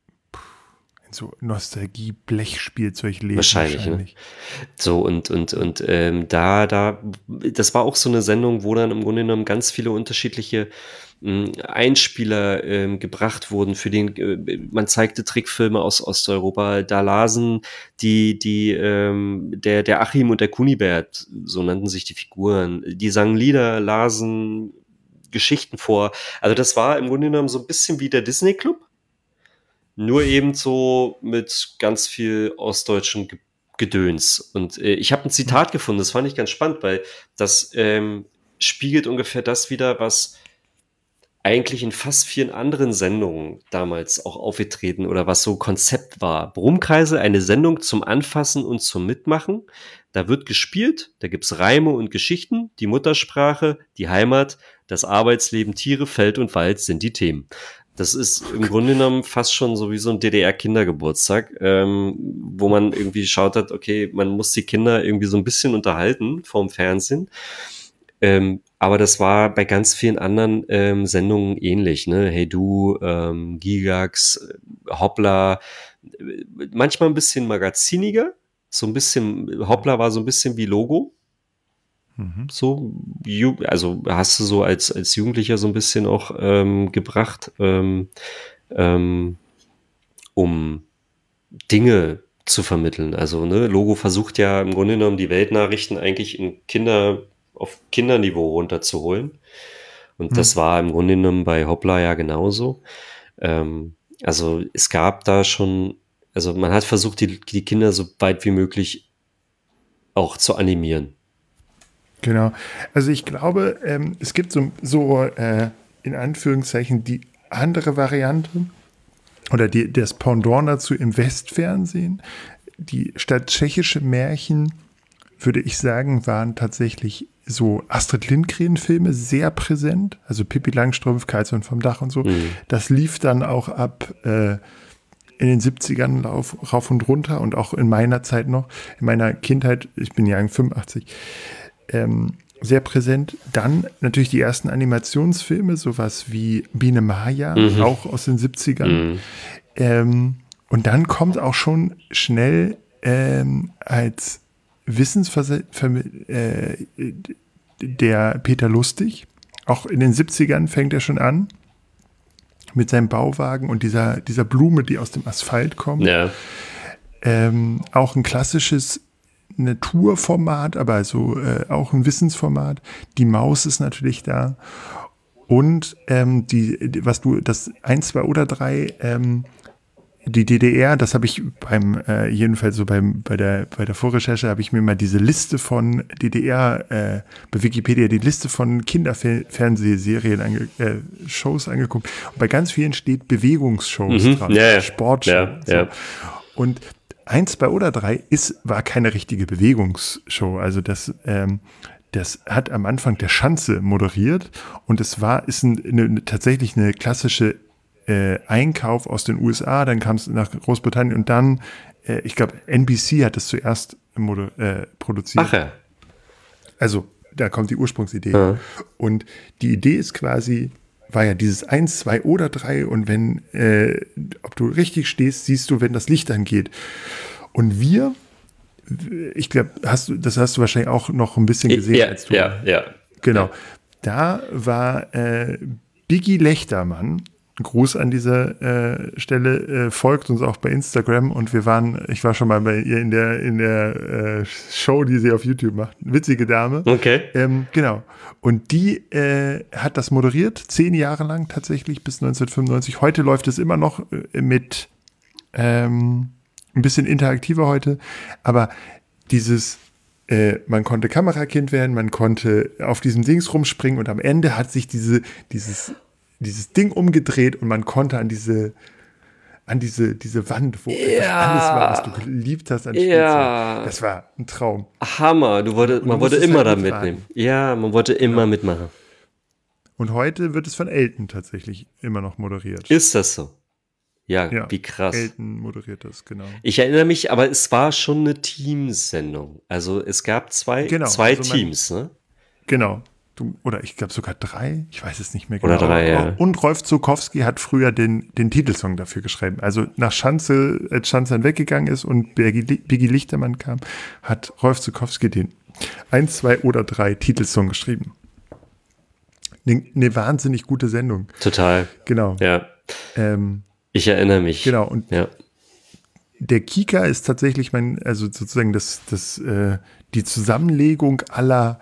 So Nostalgie, Blechspielzeug lesen Wahrscheinlich, wahrscheinlich. ne? So, und, und, und ähm, da, da, das war auch so eine Sendung, wo dann im Grunde genommen ganz viele unterschiedliche mh, Einspieler ähm, gebracht wurden für den, äh, man zeigte Trickfilme aus Osteuropa, da lasen die, die, ähm, der, der Achim und der Kunibert, so nannten sich die Figuren, die sangen Lieder, lasen Geschichten vor. Also das war im Grunde genommen so ein bisschen wie der Disney Club. Nur eben so mit ganz viel ostdeutschem Ge- Gedöns. Und äh, ich habe ein Zitat gefunden, das fand ich ganz spannend, weil das ähm, spiegelt ungefähr das wieder, was eigentlich in fast vielen anderen Sendungen damals auch aufgetreten oder was so Konzept war. Brummkreise, eine Sendung zum Anfassen und zum Mitmachen. Da wird gespielt, da gibt's Reime und Geschichten, die Muttersprache, die Heimat, das Arbeitsleben, Tiere, Feld und Wald sind die Themen. Das ist im Grunde genommen fast schon so wie so ein D D R-Kindergeburtstag, ähm, wo man irgendwie schaut hat, okay, man muss die Kinder irgendwie so ein bisschen unterhalten vorm Fernsehen. Ähm, aber das war bei ganz vielen anderen ähm, Sendungen ähnlich, ne? Hey du, ähm, Gigax, äh, Hoppla, äh, manchmal ein bisschen magaziniger, so ein bisschen, Hoppla war so ein bisschen wie Logo, Mhm. so, ju- also hast du so als, als Jugendlicher so ein bisschen auch ähm, gebracht, ähm, ähm, um Dinge zu vermitteln. Also, ne, Logo versucht ja im Grunde genommen die Weltnachrichten eigentlich in Kinder, auf Kinderniveau runterzuholen. Und Mhm. das war im Grunde genommen bei Hoppla ja genauso. Ähm, also es gab da schon, also man hat versucht, die, die Kinder so weit wie möglich auch zu animieren. Genau. Also ich glaube, ähm, es gibt so, so äh, in Anführungszeichen die andere Variante oder die, das Pendant dazu im Westfernsehen. Die statt tschechische Märchen, würde ich sagen, waren tatsächlich so Astrid Lindgren-Filme sehr präsent. Also Pippi Langstrumpf, Karlsson vom Dach und so. Mhm. Das lief dann auch ab äh, in den siebzigern lauf, rauf und runter und auch in meiner Zeit noch, in meiner Kindheit, ich bin Jahrgang fünfundachtzig, ähm, sehr präsent. Dann natürlich die ersten Animationsfilme, sowas wie Biene Maya, Mhm. auch aus den siebzigern. Mhm. Ähm, und dann kommt auch schon schnell ähm, als Wissensvermittler, äh, der Peter Lustig, auch in den siebzigern fängt er schon an, mit seinem Bauwagen und dieser, dieser Blume, die aus dem Asphalt kommt. Ja. Ähm, auch ein klassisches Naturformat, aber also äh, auch ein Wissensformat. Die Maus ist natürlich da. Und ähm, die, was du, das eins, zwei oder drei, ähm, die D D R, das habe ich beim, äh, jedenfalls so beim, bei der, bei der Vorrecherche habe ich mir mal diese Liste von D D R, äh, bei Wikipedia, die Liste von Kinderfernsehserien, ange, äh, Shows angeguckt. Und bei ganz vielen steht Bewegungsshows Mhm. dran, Ja, ja. Sportshow. Ja, so. ja. Und eins, zwei oder drei ist, war keine richtige Bewegungsshow. Also das, ähm, das hat am Anfang der Schanze moderiert und es war, ist ein, eine, tatsächlich eine klassische äh, Einkauf aus den U S A, dann kam es nach Großbritannien und dann, äh, ich glaube, N B C hat es zuerst moder- äh, produziert. Ach ja. Also da kommt die Ursprungsidee. Ja. Und die Idee ist quasi, war ja dieses eins, zwei oder drei und wenn, äh, ob du richtig stehst, siehst du, wenn das Licht angeht. Und wir, ich glaube, hast du, das hast du wahrscheinlich auch noch ein bisschen gesehen. Ja, als du, ja, ja. Genau. Ja. Da war äh, Biggie Lechtermann, Gruß an dieser äh, Stelle, äh, folgt uns auch bei Instagram und wir waren, ich war schon mal bei ihr in der, in der äh, Show, die sie auf YouTube macht. Witzige Dame. Okay. Ähm, genau. Und die äh, hat das moderiert, zehn Jahre lang tatsächlich, bis neunzehnhundertfünfundneunzig. Heute läuft es immer noch äh, mit ähm, ein bisschen interaktiver heute, aber dieses äh, man konnte Kamerakind werden, man konnte auf diesem Dings rumspringen und am Ende hat sich diese, dieses dieses Ding umgedreht und man konnte an diese, an diese, diese Wand, wo Ja. alles war, was du geliebt hast an Spielzeug. Ja. Das war ein Traum. Hammer. Du wollte, Und man du wollte musstest immer halt da mitraten. mitnehmen. Ja, man wollte immer mitmachen. Und heute wird es von Elton tatsächlich immer noch moderiert. Ist das so? Ja, Ja, wie krass. Elton moderiert das, genau. Ich erinnere mich, aber es war schon eine Teamsendung. Also es gab zwei, Genau, zwei also man- Teams, ne? Genau. Du, oder ich glaube sogar drei, ich weiß es nicht mehr Oder genau. drei, Aber- ja. Und Rolf Zukowski hat früher den, den Titelsong dafür geschrieben. Also nach Schanze, als Schanze dann weggegangen ist und Biggie Biggie Lichtermann kam, hat Rolf Zukowski den eins, zwei oder drei Titelsong geschrieben. Eine ne wahnsinnig gute Sendung. Total. Genau. Ja. Ähm, Ich erinnere mich. genau. Und Ja. der Kika ist tatsächlich mein, also sozusagen das, das, äh, die Zusammenlegung aller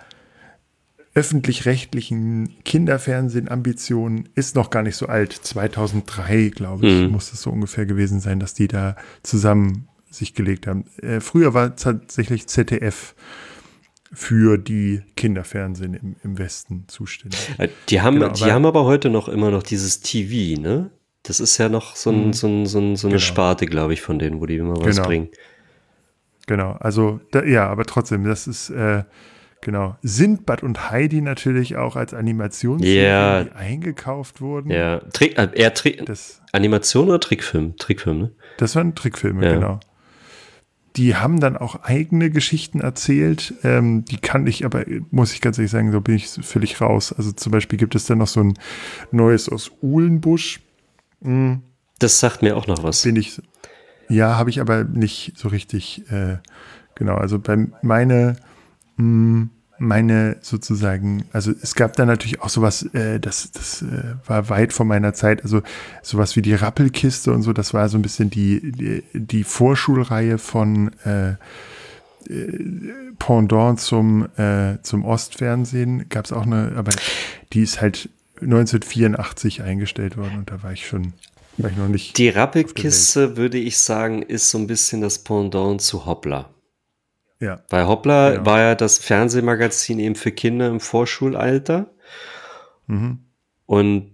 öffentlich-rechtlichen Kinderfernsehen-Ambitionen ist noch gar nicht so alt. zweitausenddrei, glaube ich, Mhm. muss es so ungefähr gewesen sein, dass die da zusammen sich gelegt haben. Äh, früher war tatsächlich Z D F für die Kinderfernsehen im, im Westen zuständig. Äh, Die haben, Genau, die aber- haben aber heute noch immer noch dieses T V, ne? Das ist ja noch so, ein, Mhm. so, ein, so, ein, so eine Genau. Sparte, glaube ich, von denen, wo die immer was Genau. bringen. Genau, also da, ja, aber trotzdem, das ist äh, genau. Sindbad und Heidi natürlich auch als Animationsserien, Ja. die eingekauft wurden. Ja. Trick, äh, eher Trick, Das, Animation oder Trickfilm? Trickfilm, ne? das waren Trickfilme, Ja. genau. Die haben dann auch eigene Geschichten erzählt. Ähm, die kann ich, aber muss ich ganz ehrlich sagen, so bin ich völlig raus. Also zum Beispiel gibt es dann noch so ein neues aus Uhlenbusch. Hm, Das sagt mir auch noch was. bin ich, ja, habe ich aber nicht so richtig, äh, genau. Also bei meine, mh, meine sozusagen, also es gab da natürlich auch sowas, äh, das, das äh, war weit vor meiner Zeit, also sowas wie die Rappelkiste und so, das war so ein bisschen die, die, die Vorschulreihe von äh, äh, Pendant zum, äh, zum Ostfernsehen, gab es auch eine, aber die ist halt neunzehnhundertvierundachtzig eingestellt worden und da war ich schon, war ich noch nicht. Die Rappelkiste, würde ich sagen, ist so ein bisschen das Pendant zu Hoppla. Ja, Weil Hoppla Genau. war ja das Fernsehmagazin eben für Kinder im Vorschulalter. mhm. Und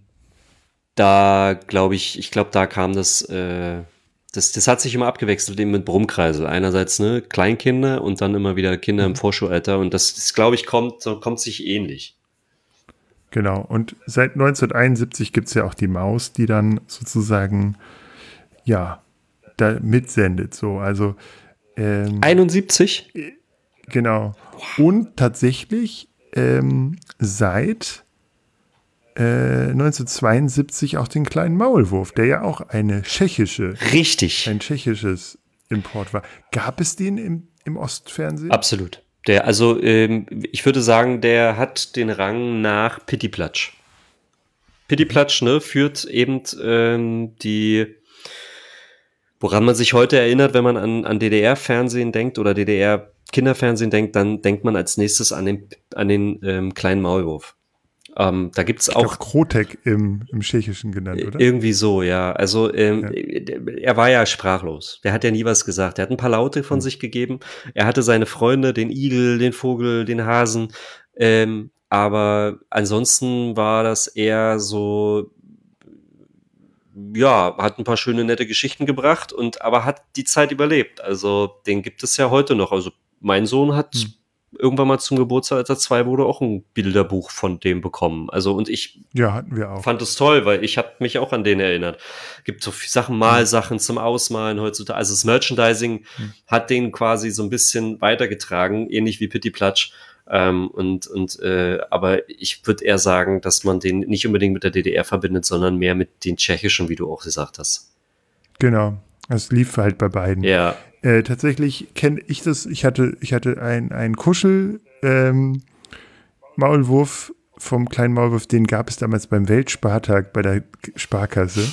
da glaube ich, ich glaube, da kam das, äh, das, das hat sich immer abgewechselt eben mit Brummkreisel. Einerseits ne, Kleinkinder und dann immer wieder Kinder im Vorschulalter. Und das, das glaube ich, kommt, so kommt sich ähnlich. Genau, und seit neunzehnhunderteinundsiebzig gibt es ja auch die Maus, die dann sozusagen, ja, da mitsendet, so, also, ähm, einundsiebzig? genau. Und tatsächlich ähm, seit äh, neunzehnhundertzweiundsiebzig auch den kleinen Maulwurf, der ja auch eine tschechische, Richtig. ein tschechisches Import war. Gab es den im, im Ostfernsehen? Absolut. Der, also ähm, ich würde sagen, der hat den Rang nach Pittiplatsch. Pittiplatsch, ne, führt eben ähm, die, woran man sich heute erinnert, wenn man an, an D D R-Fernsehen denkt oder D D R-Kinderfernsehen denkt, dann denkt man als nächstes an den, an den ähm, kleinen Maulwurf. Ähm, da gibt's ich auch glaub, Krotek im, im Tschechischen genannt, oder? Irgendwie so, ja. Also ähm, Ja. er war ja sprachlos. Der hat ja nie was gesagt. Er hat ein paar Laute von Hm. sich gegeben. Er hatte seine Freunde, den Igel, den Vogel, den Hasen. Ähm, aber ansonsten war das eher so, ja, hat ein paar schöne, nette Geschichten gebracht und aber hat die Zeit überlebt. Also den gibt es ja heute noch. Also mein Sohn hat Hm. irgendwann mal zum Geburtstag, als er zwei wurde, auch ein Bilderbuch von dem bekommen. Also und ich Ja, hatten wir auch. fand es toll, weil ich habe mich auch an den erinnert. Gibt so viele Sachen, Malsachen zum Ausmalen heutzutage. Also das Merchandising Hm. hat den quasi so ein bisschen weitergetragen, ähnlich wie Pittiplatsch. Ähm, und und äh, aber ich würde eher sagen, dass man den nicht unbedingt mit der D D R verbindet, sondern mehr mit den tschechischen, wie du auch gesagt hast. Genau, es lief halt bei beiden. Ja. Äh, tatsächlich kenne ich das, ich hatte, ich hatte ein, ein Kuschel ähm, Maulwurf vom kleinen Maulwurf, den gab es damals beim Weltspartag bei der Sparkasse.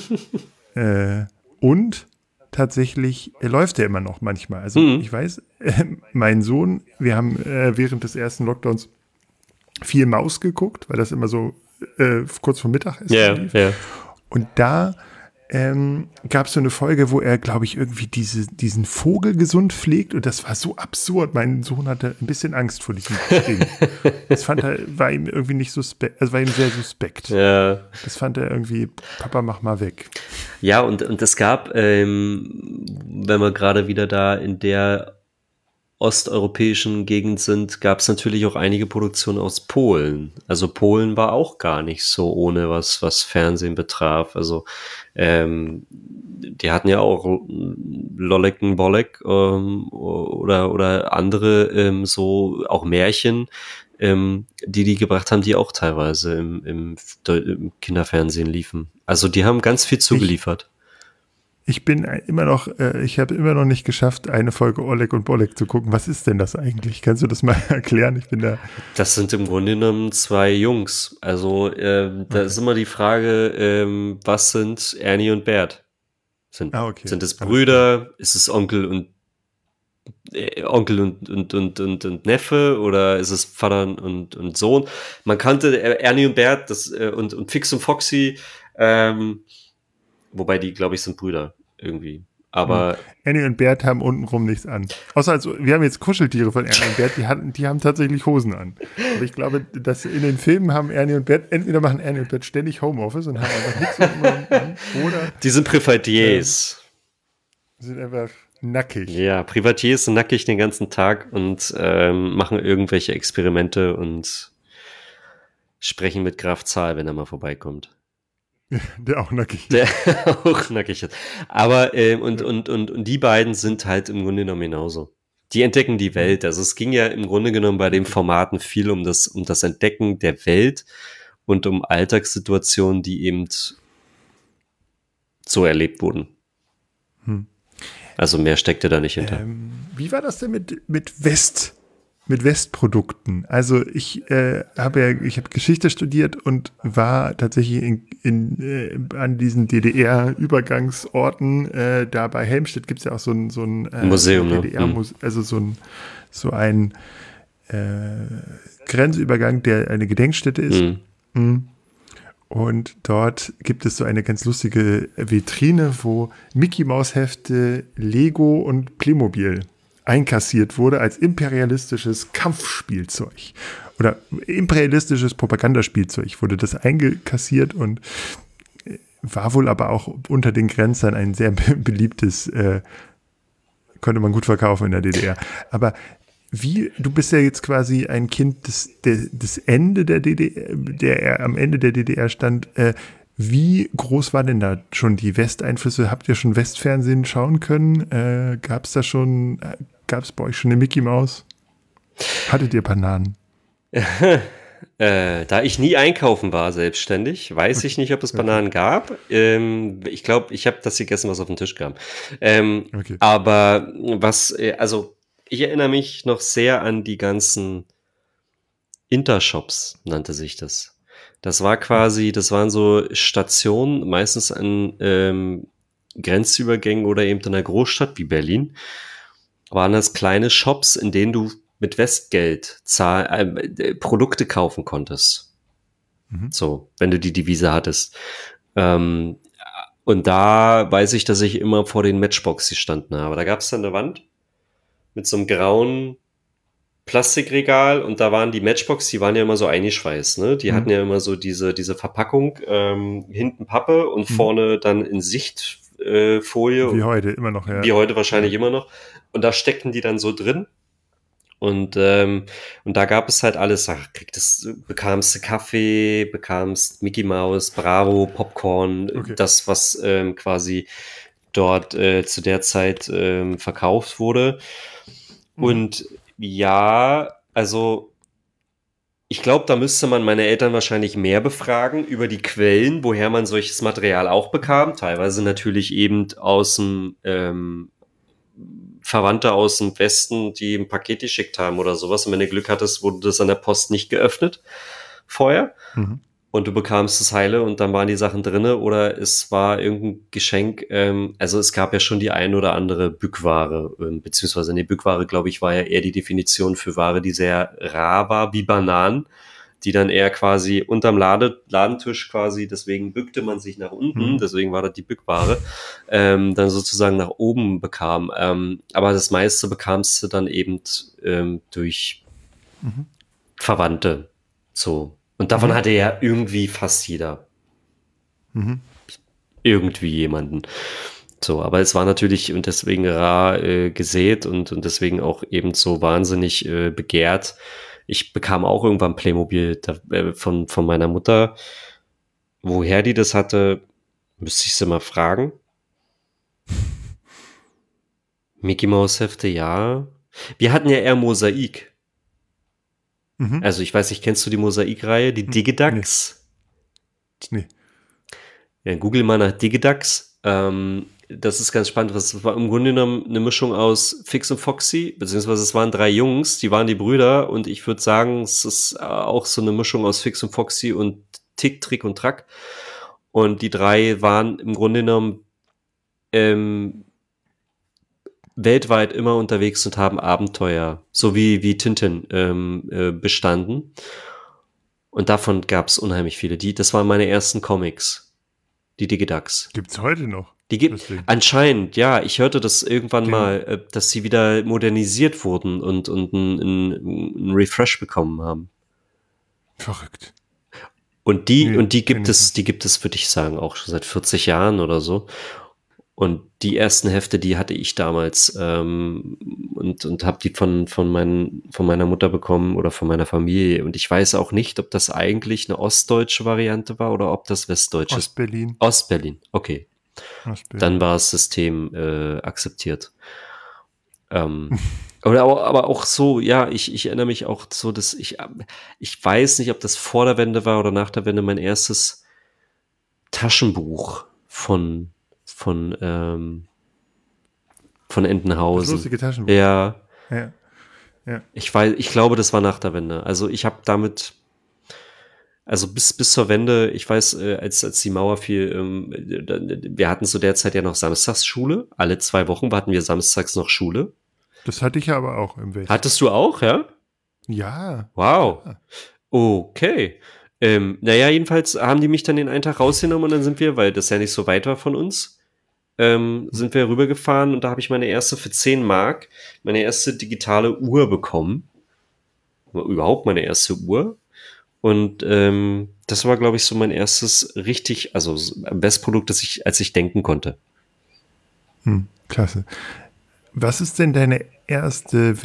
äh, und tatsächlich äh, läuft der immer noch manchmal. Also Mhm. ich weiß, äh, mein Sohn, wir haben äh, während des ersten Lockdowns viel Maus geguckt, weil das immer so äh, kurz vor Mittagessen Ja, lief. ja. Und da ähm, gab es so eine Folge, wo er, glaube ich, irgendwie diese, diesen Vogel gesund pflegt und das war so absurd. Mein Sohn hatte ein bisschen Angst vor diesem Ding. Das fand er, war ihm irgendwie nicht suspekt, also war ihm sehr suspekt. Ja. Das fand er irgendwie, Papa, mach mal weg. Ja, und, und es gab, ähm, wenn wir gerade wieder da in der osteuropäischen Gegend sind, gab es natürlich auch einige Produktionen aus Polen. Also Polen war auch gar nicht so ohne was, was Fernsehen betraf. Also ähm, die hatten ja auch Lolek n Bolek ähm, oder, oder andere ähm, so auch Märchen, ähm, die die gebracht haben, die auch teilweise im, im, im Kinderfernsehen liefen. Also die haben ganz viel zugeliefert. Ich bin immer noch, äh, ich habe immer noch nicht geschafft, eine Folge Oleg und Bolek zu gucken. Was ist denn das eigentlich? Kannst du das mal erklären? Ich bin da. Das sind im Grunde genommen zwei Jungs. Also äh, da Okay. ist immer die Frage, ähm, was sind Ernie und Bert? Sind, Ah, okay. sind es Alles Brüder? Ist es Onkel und äh, Onkel und, und, und, und, und Neffe oder ist es Vater und, und Sohn? Man kannte äh, Ernie und Bert das, äh, und, und Fix und Foxy, ähm, wobei die, glaube ich, sind Brüder irgendwie. Aber Ernie und Bert haben untenrum nichts an. Außer also, wir haben jetzt Kuscheltiere von Ernie und Bert, die, hatten, die haben tatsächlich Hosen an. Aber ich glaube, dass in den Filmen haben Ernie und Bert, entweder machen Ernie und Bert ständig Homeoffice und haben einfach nichts untenrum an, oder die sind Privatiers. äh, sind einfach nackig. Ja, Privatiers sind nackig den ganzen Tag und ähm, machen irgendwelche Experimente und sprechen mit Graf Zahl, wenn er mal vorbeikommt. Der auch nackig. Der auch nackig ist. Aber ähm, und, und, und, und die beiden sind halt im Grunde genommen genauso. Die entdecken die Welt. Also es ging ja im Grunde genommen bei den Formaten viel um das, um das Entdecken der Welt und um Alltagssituationen, die eben so erlebt wurden. Hm. Also mehr steckte da nicht hinter. Ähm, wie war das denn mit, mit West? Mit Westprodukten. Also ich äh, habe ja, ich habe Geschichte studiert und war tatsächlich in, in, äh, an diesen D D R-Übergangsorten. Äh, da bei Helmstedt gibt es ja auch so ein, so ein äh, Museum, ne? D D R-Muse- also so ein, so ein äh, Grenzübergang, der eine Gedenkstätte ist. Mhm. Mhm. Und dort gibt es so eine ganz lustige Vitrine, wo Mickey-Maus-Hefte, Lego und Playmobil einkassiert wurde als imperialistisches Kampfspielzeug oder imperialistisches Propagandaspielzeug wurde das eingekassiert und war wohl aber auch unter den Grenzern ein sehr beliebtes, äh, konnte man gut verkaufen in der D D R. Aber wie, du bist ja jetzt quasi ein Kind des, des, des Ende der D D R, der am Ende der D D R stand. Äh, wie groß war denn da schon die Westeinflüsse? Habt ihr schon Westfernsehen schauen können? Äh, gab es da schon, äh, gab es bei euch schon eine Mickey Maus? Hattet ihr Bananen? Äh, da ich nie einkaufen war selbstständig, weiß Okay. ich nicht, ob es Okay. Bananen gab. Ähm, ich glaube, ich habe das gegessen, was auf den Tisch kam. Ähm, Okay. aber was, äh, also ich erinnere mich noch sehr an die ganzen Intershops, nannte sich das. Das war quasi, das waren so Stationen, meistens an ähm, Grenzübergängen oder eben in einer Großstadt wie Berlin, waren das kleine Shops, in denen du mit Westgeld zahl äh, Produkte kaufen konntest. Mhm. So, wenn du die Devise hattest. Ähm, und da weiß ich, dass ich immer vor den Matchbox gestanden habe. Da gab es dann eine Wand mit so einem grauen Plastikregal und da waren die Matchbox, die waren ja immer so eingeschweißt, ne? Die Mhm. hatten ja immer so diese, diese Verpackung, ähm, hinten Pappe und Mhm. vorne dann in Sichtfolie. Äh, Folie. Wie heute, immer noch, ja. Wie heute wahrscheinlich Ja. immer noch. Und da steckten die dann so drin. Und, ähm, und da gab es halt alles. Da kriegtest, bekamst du Kaffee, bekamst Mickey Mouse, Bravo, Popcorn, Okay. das, was ähm, quasi dort äh, zu der Zeit ähm, verkauft wurde. Mhm. Und ja, also ich glaube, da müsste man meine Eltern wahrscheinlich mehr befragen über die Quellen, woher man solches Material auch bekam. Teilweise natürlich eben aus dem ähm, Verwandte aus dem Westen, die ein Paket geschickt haben oder sowas. Und wenn du Glück hattest, wurde das an der Post nicht geöffnet vorher. Mhm. Und du bekamst es heile und dann waren die Sachen drinne oder es war irgendein Geschenk. Ähm, also es gab ja schon die ein oder andere Bückware, ähm, beziehungsweise nee, Bückware, glaube ich, war ja eher die Definition für Ware, die sehr rar war, wie Bananen, die dann eher quasi unterm Lade, Ladentisch quasi, deswegen bückte man sich nach unten, Mhm. deswegen war das die Bückware, ähm, dann sozusagen nach oben bekam. Ähm, aber das meiste bekamst du dann eben ähm, durch Mhm. Verwandte. So. Und davon Mhm. hatte ja irgendwie fast jeder. Mhm. Irgendwie jemanden. So, aber es war natürlich und deswegen rar äh, gesät und, und deswegen auch eben so wahnsinnig äh, begehrt. Ich bekam auch irgendwann Playmobil da, äh, von, von meiner Mutter. Woher die das hatte, müsste ich sie mal fragen. Mickey Mouse Hefte, ja. Wir hatten ja eher Mosaik. Mhm. Also ich weiß nicht, kennst du die Mosaikreihe, die Nee. Digidax? Nee. Ja, google mal nach Digidax. Ähm, das ist ganz spannend. Das war im Grunde genommen eine Mischung aus Fix und Foxy, beziehungsweise es waren drei Jungs, die waren die Brüder und ich würde sagen, es ist auch so eine Mischung aus Fix und Foxy und Tick, Trick und Track. Und die drei waren im Grunde genommen ähm, weltweit immer unterwegs und haben Abenteuer, so wie, wie Tintin, ähm, äh, bestanden. Und davon gab es unheimlich viele. Die, das waren meine ersten Comics, die Digidax. Gibt's heute noch? Die gibt Deswegen. anscheinend, ja, ich hörte das irgendwann Den- mal, äh, dass sie wieder modernisiert wurden und, und ein, ein, ein Refresh bekommen haben. Verrückt. Und die, Nee, und die kenn gibt ich es, nicht. die gibt es, würde ich sagen, auch schon seit vierzig Jahren oder so. Und die ersten Hefte, die hatte ich damals ähm, und, und habe die von, von, mein, von meiner Mutter bekommen oder von meiner Familie. Und ich weiß auch nicht, ob das eigentlich eine ostdeutsche Variante war oder ob das westdeutsche ist. Ostberlin. Ostberlin, okay. Ostberlin. Dann war das System äh, akzeptiert. Ähm, oder aber, aber auch so, ja, ich, ich erinnere mich auch so, dass ich, ich weiß nicht, ob das vor der Wende war oder nach der Wende mein erstes Taschenbuch von, von, ähm, von Das Entenhausen. lustige Taschenbuch. Ja, Ja. Ja. ich weiß, ich glaube, das war nach der Wende. Also ich habe damit, also bis, bis zur Wende, ich weiß, äh, als, als die Mauer fiel, ähm, wir hatten zu der Zeit ja noch Samstagsschule. Alle zwei Wochen hatten wir samstags noch Schule. Das hatte ich ja aber auch im Westen. Hattest du auch, ja? Ja. Wow. Ja. Okay. Ähm, naja, jedenfalls haben die mich dann den einen Tag rausgenommen und dann sind wir, weil das ja nicht so weit war von uns, ähm, sind wir rübergefahren und da habe ich meine erste für zehn Mark, meine erste digitale Uhr bekommen. Überhaupt meine erste Uhr. Und ähm, das war, glaube ich, so mein erstes richtig, also Bestprodukt, das ich, als ich denken konnte. Hm, klasse. Was ist denn deine erste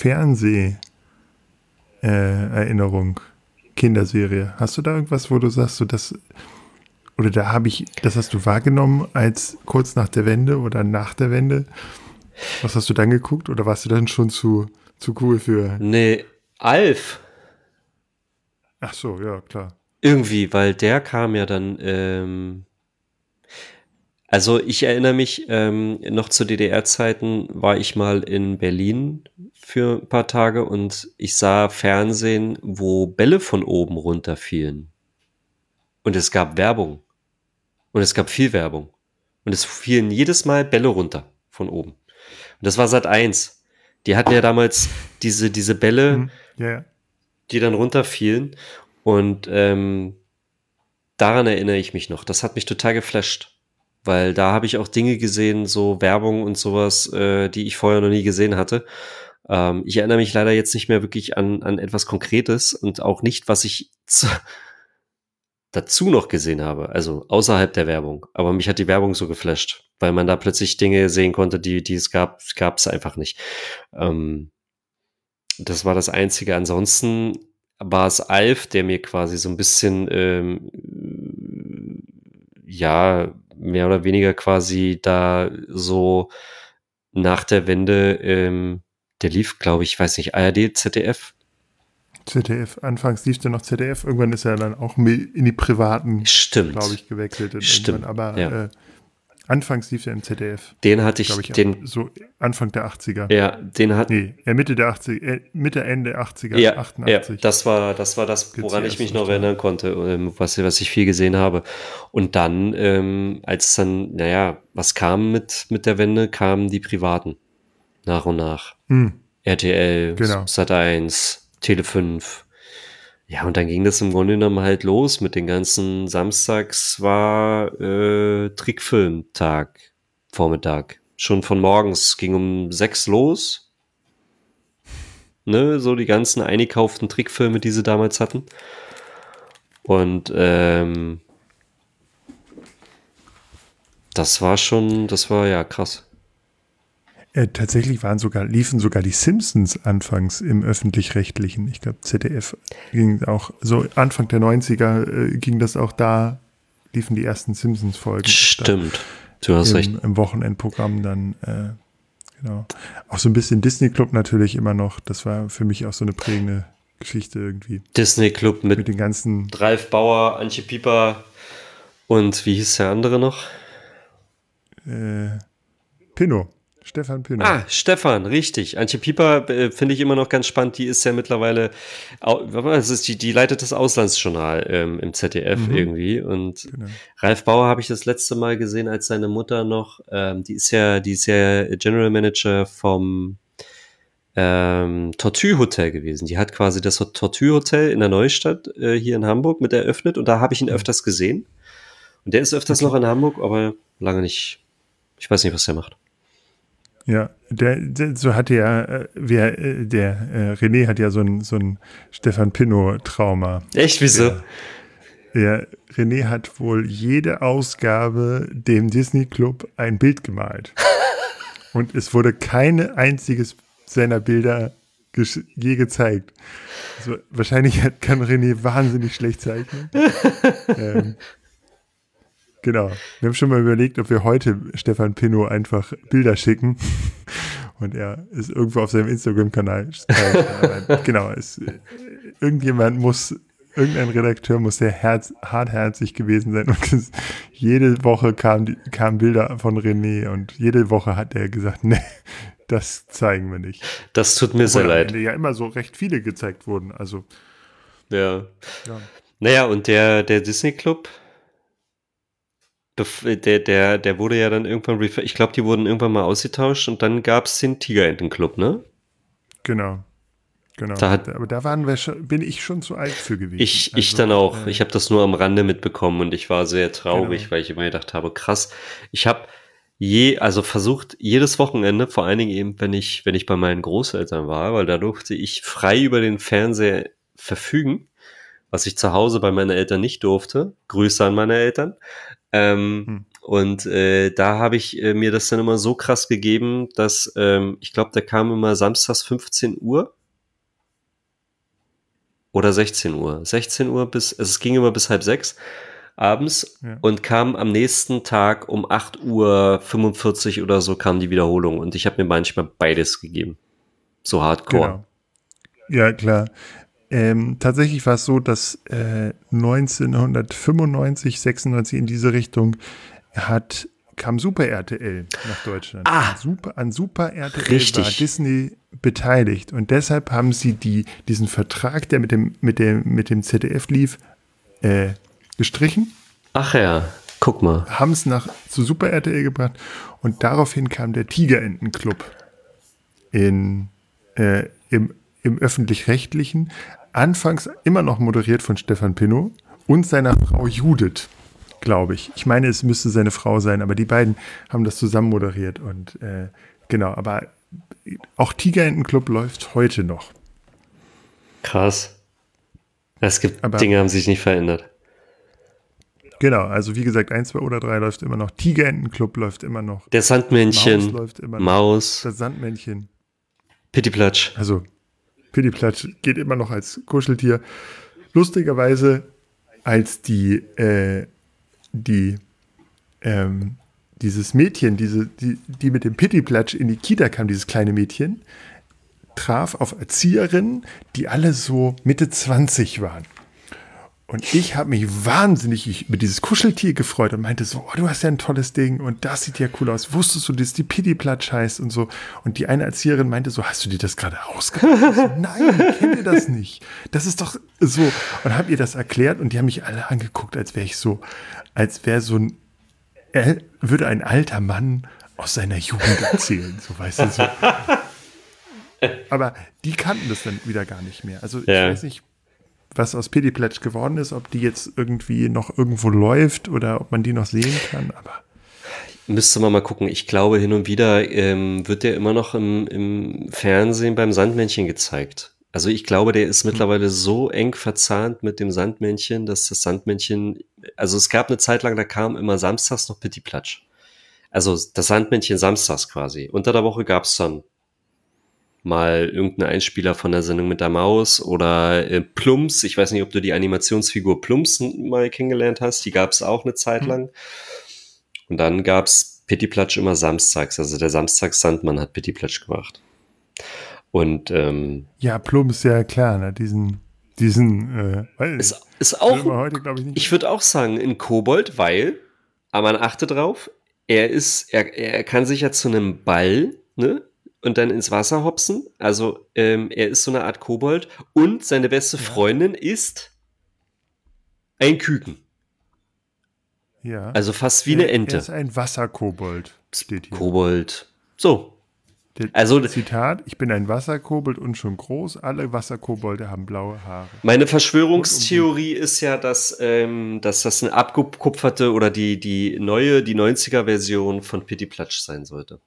Westfernseh-Erinnerung? Kinderserie. Hast du da irgendwas, wo du sagst, so das, oder da habe ich, das hast du wahrgenommen als kurz nach der Wende oder nach der Wende? Was hast du dann geguckt oder warst du dann schon zu, zu cool für? Nee, Alf. Ach so, ja, klar. Irgendwie, weil der kam ja dann, ähm, also ich erinnere mich, ähm, noch zu D D R-Zeiten war ich mal in Berlin für ein paar Tage und ich sah Fernsehen, wo Bälle von oben runterfielen. Und es gab Werbung. Und es gab viel Werbung. Und es fielen jedes Mal Bälle runter von oben. Und das war Sat eins. Die hatten ja damals diese, diese Bälle, Hm, ja, ja. die dann runterfielen. Und ähm, daran erinnere ich mich noch. Das hat mich total geflasht. Weil da habe ich auch Dinge gesehen, so Werbung und sowas, äh, die ich vorher noch nie gesehen hatte. Ähm, ich erinnere mich leider jetzt nicht mehr wirklich an, an etwas Konkretes und auch nicht, was ich z- dazu noch gesehen habe, also außerhalb der Werbung. Aber mich hat die Werbung so geflasht, weil man da plötzlich Dinge sehen konnte, die, die es gab, gab es einfach nicht. Ähm, das war das Einzige. Ansonsten war es Alf, der mir quasi so ein bisschen, ähm, ja, mehr oder weniger quasi da so nach der Wende, ähm, der lief, glaube ich, weiß nicht, A R D, Z D F. Z D F, anfangs lief er noch Z D F, irgendwann ist er dann auch in die privaten, glaube Stimmt, ich, gewechselt. Und stimmt, irgendwann, aber ja. äh, anfangs lief er im Z D F, Den hatte ich, glaube ich, den, so Anfang der achtziger. ja, den hat, Nee, äh, Mitte der achtziger, äh, Mitte, Ende achtziger, ja, ja, achtundachtzig. das war, das war das, Gibt's woran die ich mich erste noch Ausstrahlung. erinnern konnte, ähm, was, was ich viel gesehen habe. Und dann, ähm, als dann, naja, was kam mit, mit der Wende, kamen die Privaten. Nach und nach. Hm, R T L, genau. Sat eins, Tele fünf. Ja, und dann ging das im Grunde genommen halt los mit den ganzen Samstags war äh, Trickfilmtag, Vormittag. Schon von morgens ging um sechs los. Ne, so die ganzen eingekauften Trickfilme, die sie damals hatten. Und ähm, das war schon, das war ja krass. Äh, tatsächlich waren sogar, liefen sogar die Simpsons anfangs im Öffentlich-Rechtlichen. Ich glaube, Z D F ging auch, so Anfang der neunziger äh, ging das auch da, liefen die ersten Simpsons-Folgen. Stimmt, du hast im, recht. Im Wochenendprogramm dann, äh, genau. Auch so ein bisschen Disney Club natürlich immer noch. Das war für mich auch so eine prägende Geschichte irgendwie. Disney Club mit, Mit den ganzen, Ralf Bauer, Antje Pieper und wie hieß der andere noch? äh, Pinno. Stefan Pinno. Ah, Stefan, richtig. Antje Pieper äh, finde ich immer noch ganz spannend. Die ist ja mittlerweile, au- was ist die, die leitet das Auslandsjournal ähm, im Z D F Mhm. irgendwie. Und Genau. Ralf Bauer habe ich das letzte Mal gesehen, als seine Mutter noch, ähm, die ist ja, die ist ja General Manager vom ähm, Tortue Hotel gewesen. Die hat quasi das Tortue Hotel in der Neustadt äh, hier in Hamburg mit eröffnet und da habe ich ihn öfters gesehen. Und der ist öfters Okay. noch in Hamburg, aber lange nicht. Ich weiß nicht, was der macht. Ja, der, der so hatte ja, äh, wer, äh, der äh, René hat ja so ein, so ein Stefan Pinno-Trauma. Echt, wieso? Der, der René hat wohl jede Ausgabe dem Disney Club ein Bild gemalt. Und es wurde keine einziges seiner Bilder ges- je gezeigt. Also, wahrscheinlich hat, kann René wahnsinnig schlecht zeichnen. ähm, Genau. Wir haben schon mal überlegt, ob wir heute Stefan Pinno einfach Bilder schicken und er ist irgendwo auf seinem Instagram-Kanal. Aber genau, es, irgendjemand muss, irgendein Redakteur muss sehr herz, hartherzig gewesen sein und es, jede Woche kamen kam Bilder von René und jede Woche hat er gesagt, nee, das zeigen wir nicht. Das tut mir Obwohl sehr am leid. Ende ja immer so recht viele gezeigt wurden. Also, Ja. ja. Naja, und der, der Disney Club, bef- der, der, der wurde ja dann irgendwann, refer- ich glaube, die wurden irgendwann mal ausgetauscht und dann gab es den Tigerenten-Club, ne? Genau. Genau. Da hat- Aber da waren wir schon, bin ich schon zu alt für gewesen. Ich, ich Also, dann auch. äh, Ich habe das nur am Rande mitbekommen und ich war sehr traurig, Genau. weil ich immer gedacht habe, krass. Ich habe je, also versucht, jedes Wochenende, vor allen Dingen eben, wenn ich, wenn ich bei meinen Großeltern war, weil da durfte ich frei über den Fernseher verfügen, was ich zu Hause bei meinen Eltern nicht durfte. Grüße an meine Eltern. Ähm, Hm. Und äh, da habe ich äh, mir das dann immer so krass gegeben, dass ähm, ich glaube, da kam immer samstags fünfzehn Uhr oder sechzehn Uhr. sechzehn Uhr bis, also es ging immer bis halb sechs abends Ja. und kam am nächsten Tag um acht Uhr fünfundvierzig oder so kam die Wiederholung und ich habe mir manchmal beides gegeben. So hardcore. Genau. Ja, klar. ähm, tatsächlich war es so, dass äh, neunzehnhundertfünfundneunzig, sechsundneunzig in diese Richtung hat, kam Super R T L nach Deutschland. Ah, an, Super, an Super R T L richtig. war Disney beteiligt und deshalb haben sie die, diesen Vertrag, der mit dem, mit dem, mit dem Z D F lief, äh, gestrichen. Ach ja, guck mal. Haben es nach zu Super R T L gebracht und daraufhin kam der Tigerentenclub in, äh, im, im Öffentlich-Rechtlichen, anfangs immer noch moderiert von Stefan Pinnow und seiner Frau Judith, glaube ich. Ich meine, es müsste seine Frau sein, aber die beiden haben das zusammen moderiert und äh, genau, aber auch Tigerentenclub läuft heute noch. Krass. Es gibt Aber- Dinge, haben sich nicht verändert. Genau, also wie gesagt, eins, zwei oder drei läuft immer noch. Tigerentenclub läuft immer noch. Der Sandmännchen, Maus läuft immer noch. Maus, Das Sandmännchen. Pittiplatsch. Also, Pittiplatsch geht immer noch als Kuscheltier. Lustigerweise, als die, äh, die, ähm, dieses Mädchen, diese, die, die mit dem Pittiplatsch in die Kita kam, dieses kleine Mädchen, traf auf Erzieherinnen, die alle so Mitte zwanzig waren. Und ich habe mich wahnsinnig über dieses Kuscheltier gefreut und meinte so, oh, du hast ja ein tolles Ding und das sieht ja cool aus. Wusstest du, dass die Pittiplatsch heißt und so? Und die eine Erzieherin meinte so, hast du dir das gerade ausgedacht? Ich so, nein, kennt ihr das nicht? Das ist doch so. Und habe ihr das erklärt und die haben mich alle angeguckt, als wäre ich so, als wäre so ein, er würde ein alter Mann aus seiner Jugend erzählen, so weißt du so. Aber die kannten das dann wieder gar nicht mehr. Also ich Ja. weiß nicht, was aus Pittiplatsch geworden ist, ob die jetzt irgendwie noch irgendwo läuft oder ob man die noch sehen kann, aber Müsste man mal gucken. Ich glaube, hin und wieder ähm, wird der immer noch im, im Fernsehen beim Sandmännchen gezeigt. Also ich glaube, der ist mittlerweile so eng verzahnt mit dem Sandmännchen, dass das Sandmännchen, also es gab eine Zeit lang, da kam immer samstags noch Pittiplatsch. Also das Sandmännchen samstags quasi. Unter der Woche gab's dann mal irgendeinen Einspieler von der Sendung mit der Maus oder äh, Plumps. Ich weiß nicht, ob du die Animationsfigur Plumps mal kennengelernt hast. Die gab's auch eine Zeit lang. Und dann gab's Pittiplatsch immer samstags. Also der Samstags-Sandmann hat Pittiplatsch gemacht. Und ähm, ja, Plumps, ja klar, ne, diesen, diesen, äh, weiß ich ist, nicht. ist Würde auch, man heute, glaube ich, nicht. ich würde auch sagen, ein Kobold, weil, aber man achte drauf, er ist, er, er kann sich ja zu einem Ball, ne, und dann ins Wasser hopsen. Also ähm, er ist so eine Art Kobold und seine beste Freundin ist ein Küken. Ja. Also fast wie eine Er- Ente. Er ist ein Wasserkobold, steht hier. Kobold. So. Der- Also Zitat, ich bin ein Wasserkobold und schon groß. Alle Wasserkobolde haben blaue Haare. meine Verschwörungstheorie ist ja, dass, ähm, dass das eine abgekupferte oder die, die neue, die neunziger-Version von Pittiplatsch sein sollte.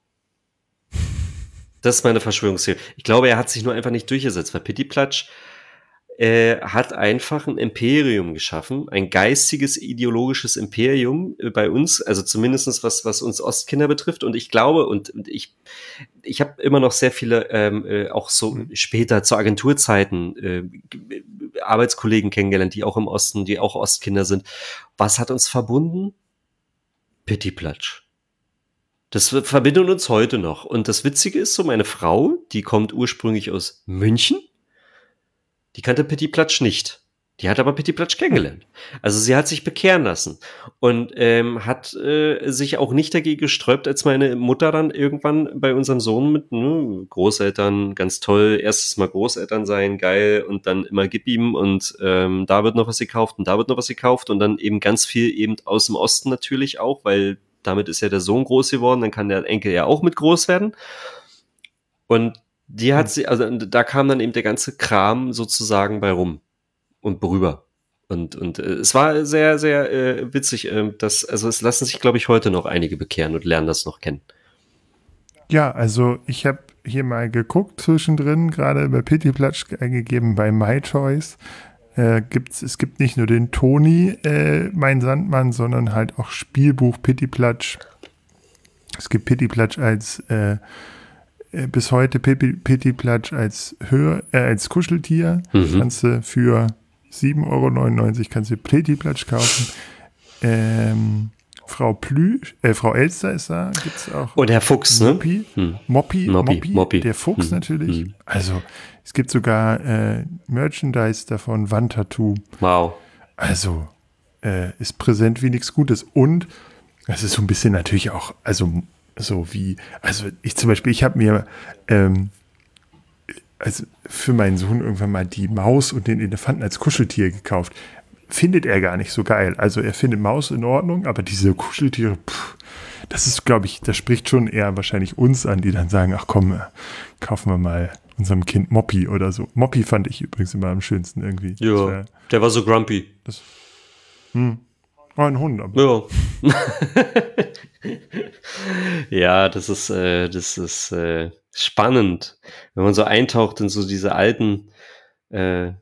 Das ist meine Verschwörungstheorie. Ich glaube, er hat sich nur einfach nicht durchgesetzt, weil Pittiplatsch äh, hat einfach ein Imperium geschaffen, ein geistiges, ideologisches Imperium äh, bei uns, also zumindestens was, was uns Ostkinder betrifft. Und ich glaube, und, und ich, ich habe immer noch sehr viele, ähm, äh, auch so später zu Agenturzeiten, äh, g- Arbeitskollegen kennengelernt, die auch im Osten, die auch Ostkinder sind. Was hat uns verbunden? Pittiplatsch. Das wird- verbindet uns heute noch. Und das Witzige ist so, meine Frau, die kommt ursprünglich aus München, die kannte Pittiplatsch nicht. Die hat aber Pittiplatsch kennengelernt. Also sie hat sich bekehren lassen und ähm, hat äh, sich auch nicht dagegen gesträubt, als meine Mutter dann irgendwann bei unserem Sohn mit ne, Großeltern, ganz toll, erstes Mal Großeltern sein, geil, und dann immer gib ihm und ähm, da wird noch was gekauft und da wird noch was gekauft und dann eben ganz viel eben aus dem Osten natürlich auch, weil damit ist ja der Sohn groß geworden, dann kann der Enkel ja auch mit groß werden. Und die hat sie, also da kam dann eben der ganze Kram sozusagen bei rum und rüber. Und, und äh, es war sehr, sehr äh, witzig. Äh, dass, also es lassen sich, glaube ich, heute noch einige bekehren und lernen das noch kennen. Ja, also ich habe hier mal geguckt zwischendrin, gerade bei Pittiplatsch eingegeben bei MyChoice. Äh, gibt's, es gibt nicht nur den Toni, äh, mein Sandmann, sondern halt auch Spielbuch Pittiplatsch. Es gibt Pittiplatsch als äh, äh, bis heute Pipi- Pittiplatsch als Hör, äh, als Kuscheltier. Mhm. Kannst du für sieben Euro neunundneunzig kannst du Pittiplatsch kaufen. Ähm, Frau Plü, äh, Frau Elster ist da, gibt es auch. Und Herr Fuchs, ne? Moppi, Hm. Moppi, Moppi, Moppi, Moppi. der Fuchs Hm. natürlich. Hm. Also, es gibt sogar äh, Merchandise davon, Wandtattoo. Wow. Also, äh, ist präsent wie nichts Gutes. Und es ist so ein bisschen natürlich auch, also so wie, also ich zum Beispiel, ich habe mir ähm, also für meinen Sohn irgendwann mal die Maus und den Elefanten als Kuscheltier gekauft. Findet er gar nicht so geil. Also er findet Maus in Ordnung, aber diese Kuscheltiere, pff, das ist, glaube ich, das spricht schon eher wahrscheinlich uns an, die dann sagen, ach komm, äh, kaufen wir mal unserem Kind Moppi oder so. Moppi fand ich übrigens immer am schönsten irgendwie. Das Ja, wär, der war so grumpy. das, hm, war ein Hund, aber. Ja. Ja, das ist, äh, das ist äh, spannend, wenn man so eintaucht in so diese alten äh,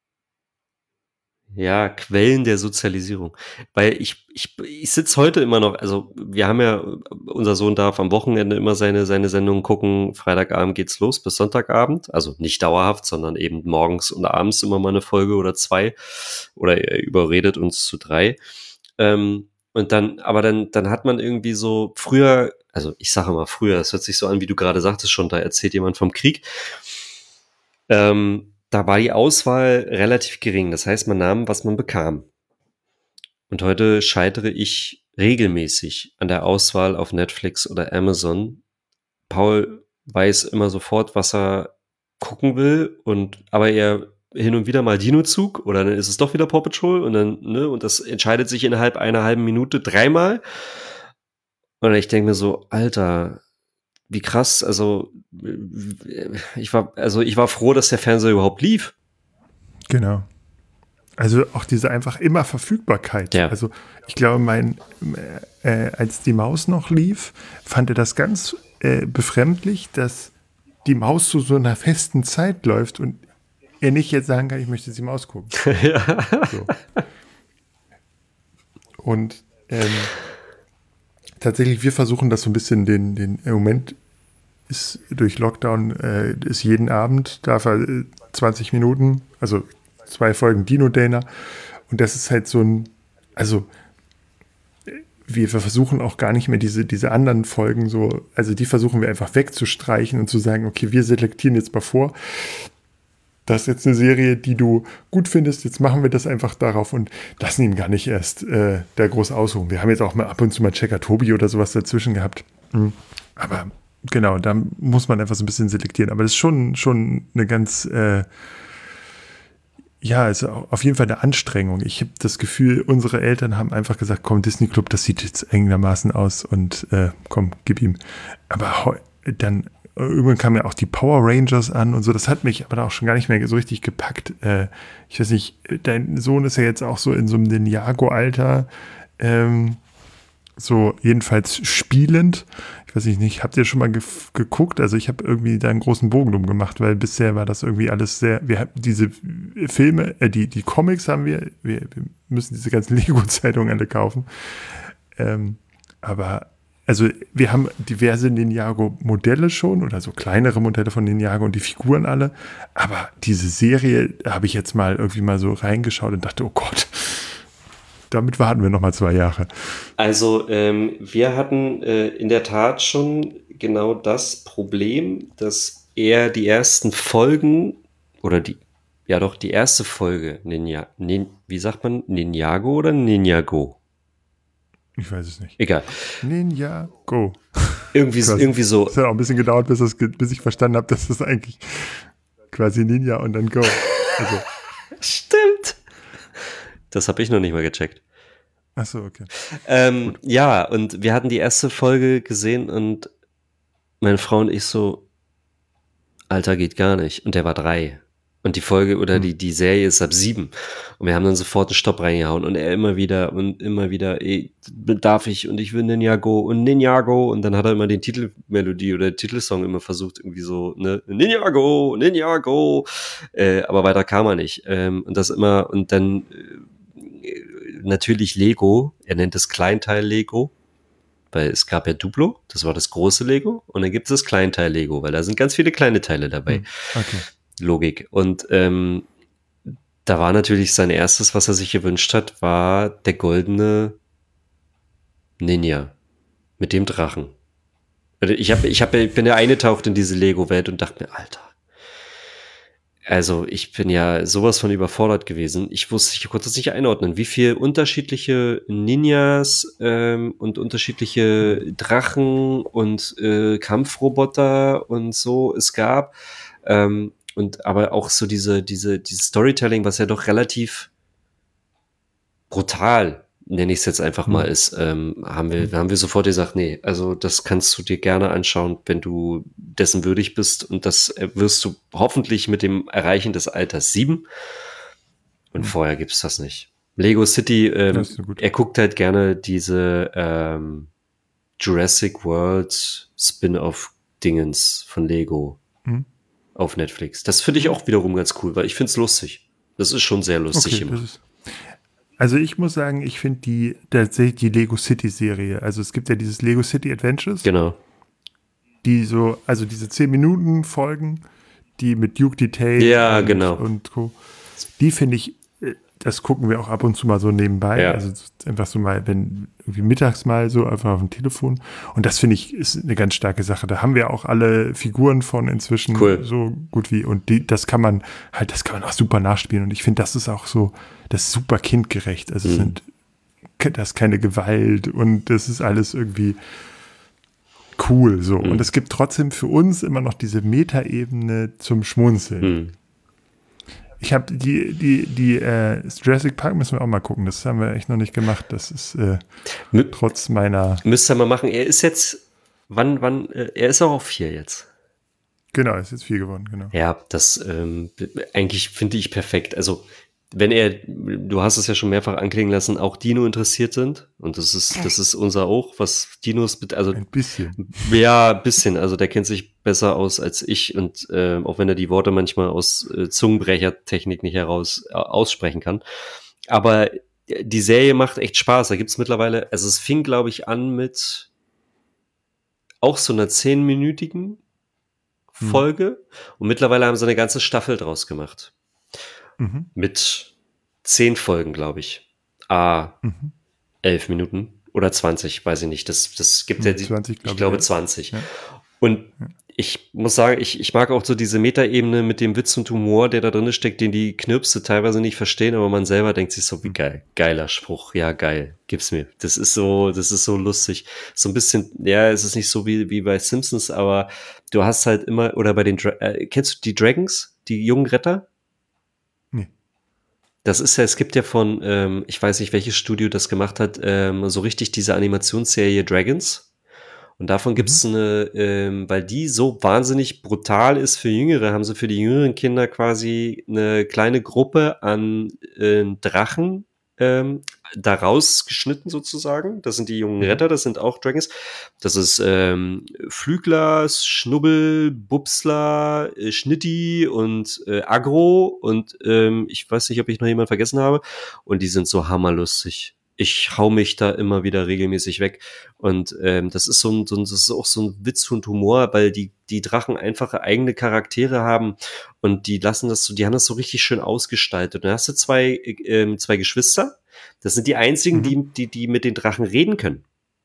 ja, Quellen der Sozialisierung. Weil ich, ich, ich sitze heute immer noch, also wir haben ja, unser Sohn darf am Wochenende immer seine, seine Sendungen gucken. Freitagabend geht's los bis Sonntagabend. Also nicht dauerhaft, sondern eben morgens und abends immer mal eine Folge oder zwei. Oder er überredet uns zu drei. Ähm, und dann, aber dann, dann hat man irgendwie so früher, also ich sage immer früher, es hört sich so an, wie du gerade sagtest schon, da erzählt jemand vom Krieg. Ähm, da war die Auswahl relativ gering. Das heißt, man nahm, was man bekam. Und heute scheitere ich regelmäßig an der Auswahl auf Netflix oder Amazon. Paul weiß immer sofort, was er gucken will, und aber er hin und wieder mal Dinozug oder dann ist es doch wieder Paw Patrol und dann, ne, und das entscheidet sich innerhalb einer halben Minute dreimal. Und ich denke mir so, Alter, wie krass, also ich war, also ich war froh, dass der Fernseher überhaupt lief. Genau. Also auch diese einfach immer Verfügbarkeit. Ja. Also ich glaube, mein, äh, als die Maus noch lief, fand er das ganz äh, befremdlich, dass die Maus zu so einer festen Zeit läuft und er nicht jetzt sagen kann, ich möchte die Maus gucken. Ja. So. Und ähm, tatsächlich, wir versuchen das so ein bisschen, den, den im Moment ist durch Lockdown, äh, ist jeden Abend, darf er äh, zwanzig Minuten, also zwei Folgen Dino Dana. Und das ist halt so ein, also wir versuchen auch gar nicht mehr diese, diese anderen Folgen so, also die versuchen wir einfach wegzustreichen und zu sagen, okay, wir selektieren jetzt mal vor. Das ist jetzt eine Serie, die du gut findest, jetzt machen wir das einfach darauf und lassen ihm gar nicht erst äh, da groß aussuchen. Wir haben jetzt auch mal ab und zu mal Checker Tobi oder sowas dazwischen gehabt. Mhm. Aber genau, da muss man einfach so ein bisschen selektieren. Aber das ist schon, schon eine ganz, äh, ja, ist auf jeden Fall eine Anstrengung. Ich habe das Gefühl, unsere Eltern haben einfach gesagt, komm, Disney Club, das sieht jetzt einigermaßen aus und äh, komm, gib ihm. Aber dann irgendwann kamen ja auch die Power Rangers an und so. Das hat mich aber auch schon gar nicht mehr so richtig gepackt. Äh, ich weiß nicht, dein Sohn ist ja jetzt auch so in so einem Ninjago-Alter, ähm, so jedenfalls spielend. Ich weiß nicht, habt ihr schon mal ge- geguckt? Also ich habe irgendwie da einen großen Bogen drum gemacht, weil bisher war das irgendwie alles sehr, wir haben diese Filme, äh, die, die Comics haben wir, wir, wir müssen diese ganzen Lego-Zeitungen alle kaufen. Ähm, aber also wir haben diverse Ninjago-Modelle schon oder so kleinere Modelle von Ninjago und die Figuren alle. Aber diese Serie habe ich jetzt mal irgendwie mal so reingeschaut und dachte, oh Gott, damit warten wir noch mal zwei Jahre. Also ähm, wir hatten äh, in der Tat schon genau das Problem, dass er die ersten Folgen oder die, ja doch, die erste Folge, Ninja, Nin, wie sagt man, Ninjago oder Ninjago? Ich weiß es nicht. Egal. Ninjago. Irgendwie, irgendwie so. Es hat auch ein bisschen gedauert, bis, das, bis ich verstanden habe, dass das eigentlich quasi Ninja und dann Go. Also. Stimmt. Das habe ich noch nicht mal gecheckt. Ach so, okay. Ähm, ja, und wir hatten die erste Folge gesehen und meine Frau und ich so, Alter, geht gar nicht. Und der war drei. Und die Folge oder hm. die, die Serie ist ab sieben. Und wir haben dann sofort einen Stopp reingehauen und er immer wieder und immer wieder, ey, darf ich und ich will Ninjago und Ninjago. Und dann hat er immer den Titelmelodie oder den Titelsong immer versucht, irgendwie so, ne, Ninjago, Ninjago. Äh, aber weiter kam er nicht. Ähm, und das immer, und dann äh, natürlich Lego, er nennt es Kleinteil Lego. Weil es gab ja Duplo, das war das große Lego, und dann gibt es das Kleinteil Lego, weil da sind ganz viele kleine Teile dabei. Okay. Logik. Und ähm, da war natürlich sein erstes, was er sich gewünscht hat, war der goldene Ninja. Mit dem Drachen. Ich, hab, ich, hab, ich bin ja eingetaucht in diese Lego-Welt und dachte mir, Alter. Also ich bin ja sowas von überfordert gewesen. Ich wusste, ich konnte das nicht einordnen, wie viel unterschiedliche Ninjas ähm, und unterschiedliche Drachen und äh, Kampfroboter und so es gab. Ähm, und aber auch so diese, diese, dieses Storytelling, was ja doch relativ brutal, nenne ich es jetzt einfach mal, ist, ähm, haben wir, haben wir sofort gesagt, nee, also das kannst du dir gerne anschauen, wenn du dessen würdig bist, und das wirst du hoffentlich mit dem Erreichen des Alters sieben, und mhm. vorher gibt's das nicht. Lego City, ähm, er guckt halt gerne diese ähm, Jurassic World Spin-off-Dingens von Lego mhm. auf Netflix. Das finde ich auch wiederum ganz cool, weil ich finde es lustig. Das ist schon sehr lustig okay, immer. Also ich muss sagen, ich finde die tatsächlich die Lego City Serie, also es gibt ja dieses Lego City Adventures. Genau. Die so, also diese zehn Minuten Folgen, die mit Duke Detail ja, und, genau. und Co. Die finde ich, das gucken wir auch ab und zu mal so nebenbei. Ja. Also einfach so mal, wenn irgendwie mittags mal so einfach auf dem Telefon. Und das finde ich ist eine ganz starke Sache. Da haben wir auch alle Figuren von inzwischen cool. so gut wie. Und die, das kann man halt, das kann man auch super nachspielen. Und ich finde, das ist auch so, das ist super kindgerecht. Also mhm. es sind, das ist keine Gewalt und das ist alles irgendwie cool so. Mhm. Und es gibt trotzdem für uns immer noch diese Metaebene zum Schmunzeln. Mhm. Ich habe die, die, die äh, Jurassic Park müssen wir auch mal gucken. Das haben wir echt noch nicht gemacht. Das ist äh, M- trotz meiner. Müsste mal machen. Er ist jetzt, wann, wann, äh, er ist auch auf vier jetzt. Genau, er ist jetzt vier geworden, genau. Ja, das ähm, eigentlich finde ich perfekt. Also, wenn er, du hast es ja schon mehrfach anklingen lassen, auch Dino interessiert sind. Und das ist, das ist unser auch, was Dinos, also. Ein bisschen. Ja, ein bisschen. Also, der kennt sich besser aus als ich. Und äh, auch wenn er die Worte manchmal aus äh, Zungenbrechertechnik nicht heraus äh, aussprechen kann. Aber die Serie macht echt Spaß. Da gibt's mittlerweile, also es fing, glaube ich, an mit auch so einer zehnminütigen Folge. Hm. Und mittlerweile haben sie eine ganze Staffel draus gemacht. Mhm. Mit zehn Folgen, glaube ich. Ah, mhm. elf Minuten oder zwanzig, weiß ich nicht. Das, das gibt ja die, zwanzig, glaub ich glaube ja. zwanzig. Ja. Und ja. ich muss sagen, ich, ich mag auch so diese Metaebene mit dem Witz und Humor, der da drin steckt, den die Knirpse teilweise nicht verstehen, aber man selber denkt sich so, wie geil. Geiler Spruch. Ja, geil. Gib's mir. Das ist so, das ist so lustig. So ein bisschen, ja, es ist nicht so wie, wie bei Simpsons, aber du hast halt immer, oder bei den, Dra- äh, kennst du die Dragons? Die jungen Retter? Das ist ja, es gibt ja von, ähm, ich weiß nicht, welches Studio das gemacht hat, ähm, so richtig diese Animationsserie Dragons. Und davon gibt's mhm. eine, ähm, weil die so wahnsinnig brutal ist für Jüngere, haben sie für die jüngeren Kinder quasi eine kleine Gruppe an äh, Drachen ähm, daraus geschnitten sozusagen. Das sind die jungen Retter, das sind auch Dragons. Das ist ähm, Flügler, Schnubbel, Bubsler, äh, Schnitti und äh, Agro und ähm, ich weiß nicht, ob ich noch jemanden vergessen habe. Und die sind so hammerlustig. Ich hau mich da immer wieder regelmäßig weg. Und ähm, das ist so ein, so ein, das ist auch so ein Witz und Humor, weil die die Drachen einfache eigene Charaktere haben und die lassen das so, die haben das so richtig schön ausgestaltet. Und dann hast du zwei äh, zwei Geschwister. Das sind die einzigen, mhm. die die die mit den Drachen reden können.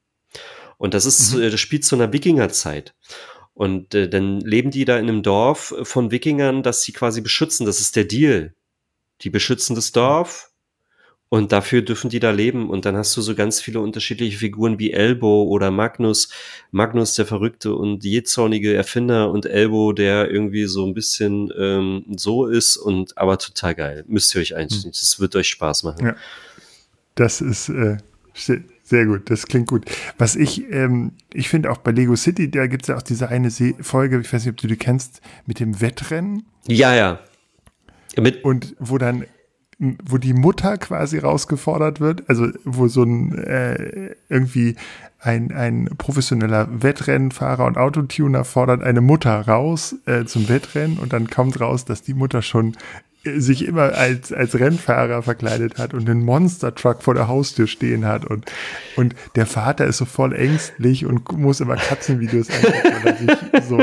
Und das ist, mhm. das spielt zu einer Wikingerzeit. Und äh, dann leben die da in einem Dorf von Wikingern, das sie quasi beschützen. Das ist der Deal. Die beschützen das Dorf. Und dafür dürfen die da leben. Und dann hast du so ganz viele unterschiedliche Figuren wie Elbow oder Magnus. Magnus, der verrückte und jähzornige Erfinder, und Elbow, der irgendwie so ein bisschen ähm, so ist, und aber total geil. Müsst ihr euch einstellen. Das hm. wird euch Spaß machen. Ja. Das ist äh, sehr gut. Das klingt gut. Was ich, ähm, ich finde auch bei Lego City, da gibt es ja auch diese eine Se- Folge, ich weiß nicht, ob du die kennst, mit dem Wettrennen. Ja, ja. Mit und wo dann wo die Mutter quasi rausgefordert wird, also wo so ein äh, irgendwie ein, ein professioneller Wettrennenfahrer und Autotuner fordert eine Mutter raus äh, zum Wettrennen, und dann kommt raus, dass die Mutter schon äh, sich immer als, als Rennfahrer verkleidet hat und einen Monster-Truck vor der Haustür stehen hat, und, und der Vater ist so voll ängstlich und muss immer Katzenvideos angucken oder sich so,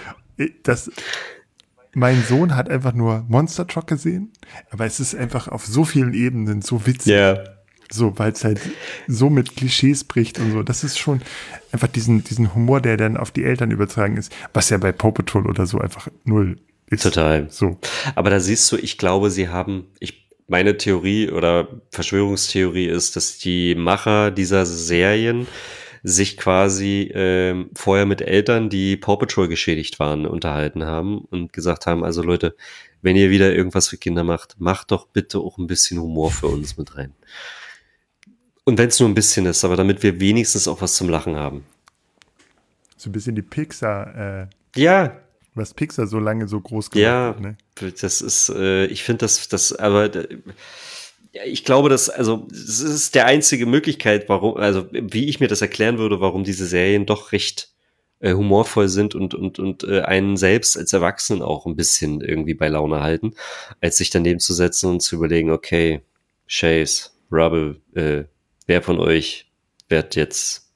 das mein Sohn hat einfach nur Monster Truck gesehen, aber es ist einfach auf so vielen Ebenen so witzig. Ja, So, weil es halt so mit Klischees bricht und so. Das ist schon einfach diesen, diesen Humor, der dann auf die Eltern übertragen ist, was ja bei Paw Patrol oder so einfach null ist. Total. So. Aber da siehst du, ich glaube, sie haben, ich, meine Theorie oder Verschwörungstheorie ist, dass die Macher dieser Serien sich quasi ähm, vorher mit Eltern, die Paw Patrol geschädigt waren, unterhalten haben und gesagt haben, also Leute, wenn ihr wieder irgendwas für Kinder macht, macht doch bitte auch ein bisschen Humor für uns mit rein. Und wenn es nur ein bisschen ist, aber damit wir wenigstens auch was zum Lachen haben. So ein bisschen die Pixar, äh, Ja. was Pixar so lange so groß gemacht Ja, hat. Ne? das ist, äh, ich finde das, das, aber äh, ja, ich glaube, dass, also, es ist der einzige Möglichkeit, warum, also, wie ich mir das erklären würde, warum diese Serien doch recht äh, humorvoll sind und, und, und äh, einen selbst als Erwachsenen auch ein bisschen irgendwie bei Laune halten, als sich daneben zu setzen und zu überlegen, okay, Chase, Rubble, äh, wer von euch wird jetzt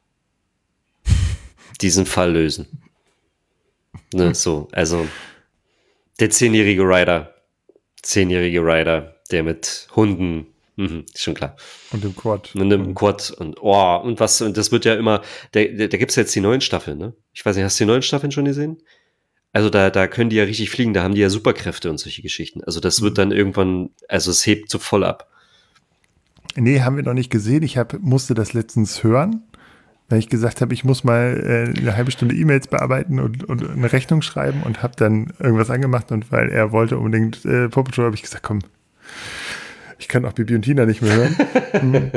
diesen Fall lösen? Ne, so, also der zehnjährige Rider, zehnjährige Rider, der mit Hunden, mhm, ist schon klar. Und im Quad. Und im Quad und oh, und was, und das wird ja immer, da, da, da gibt es jetzt die neuen Staffeln, ne? Ich weiß nicht, hast du die neuen Staffeln schon gesehen? Also da, da können die ja richtig fliegen, da haben die ja Superkräfte und solche Geschichten. Also das wird dann irgendwann, also es hebt so voll ab. Nee, haben wir noch nicht gesehen. Ich hab, musste das letztens hören, weil ich gesagt habe, ich muss mal äh, eine halbe Stunde E-Mails bearbeiten und, und eine Rechnung schreiben und habe dann irgendwas angemacht. Und weil er wollte unbedingt äh, Paw Patrol, habe ich gesagt, komm, ich kann auch Bibi und Tina nicht mehr hören. mhm.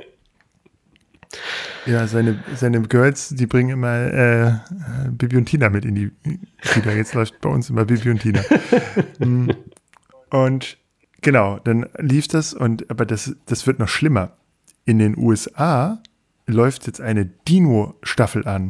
Ja, seine, seine Girls, die bringen immer äh, Bibi und Tina mit in die Kita. Jetzt läuft bei uns immer Bibi und Tina. mhm. Und genau, dann lief das, und aber das, das wird noch schlimmer. In den U S A läuft jetzt eine Dino-Staffel an.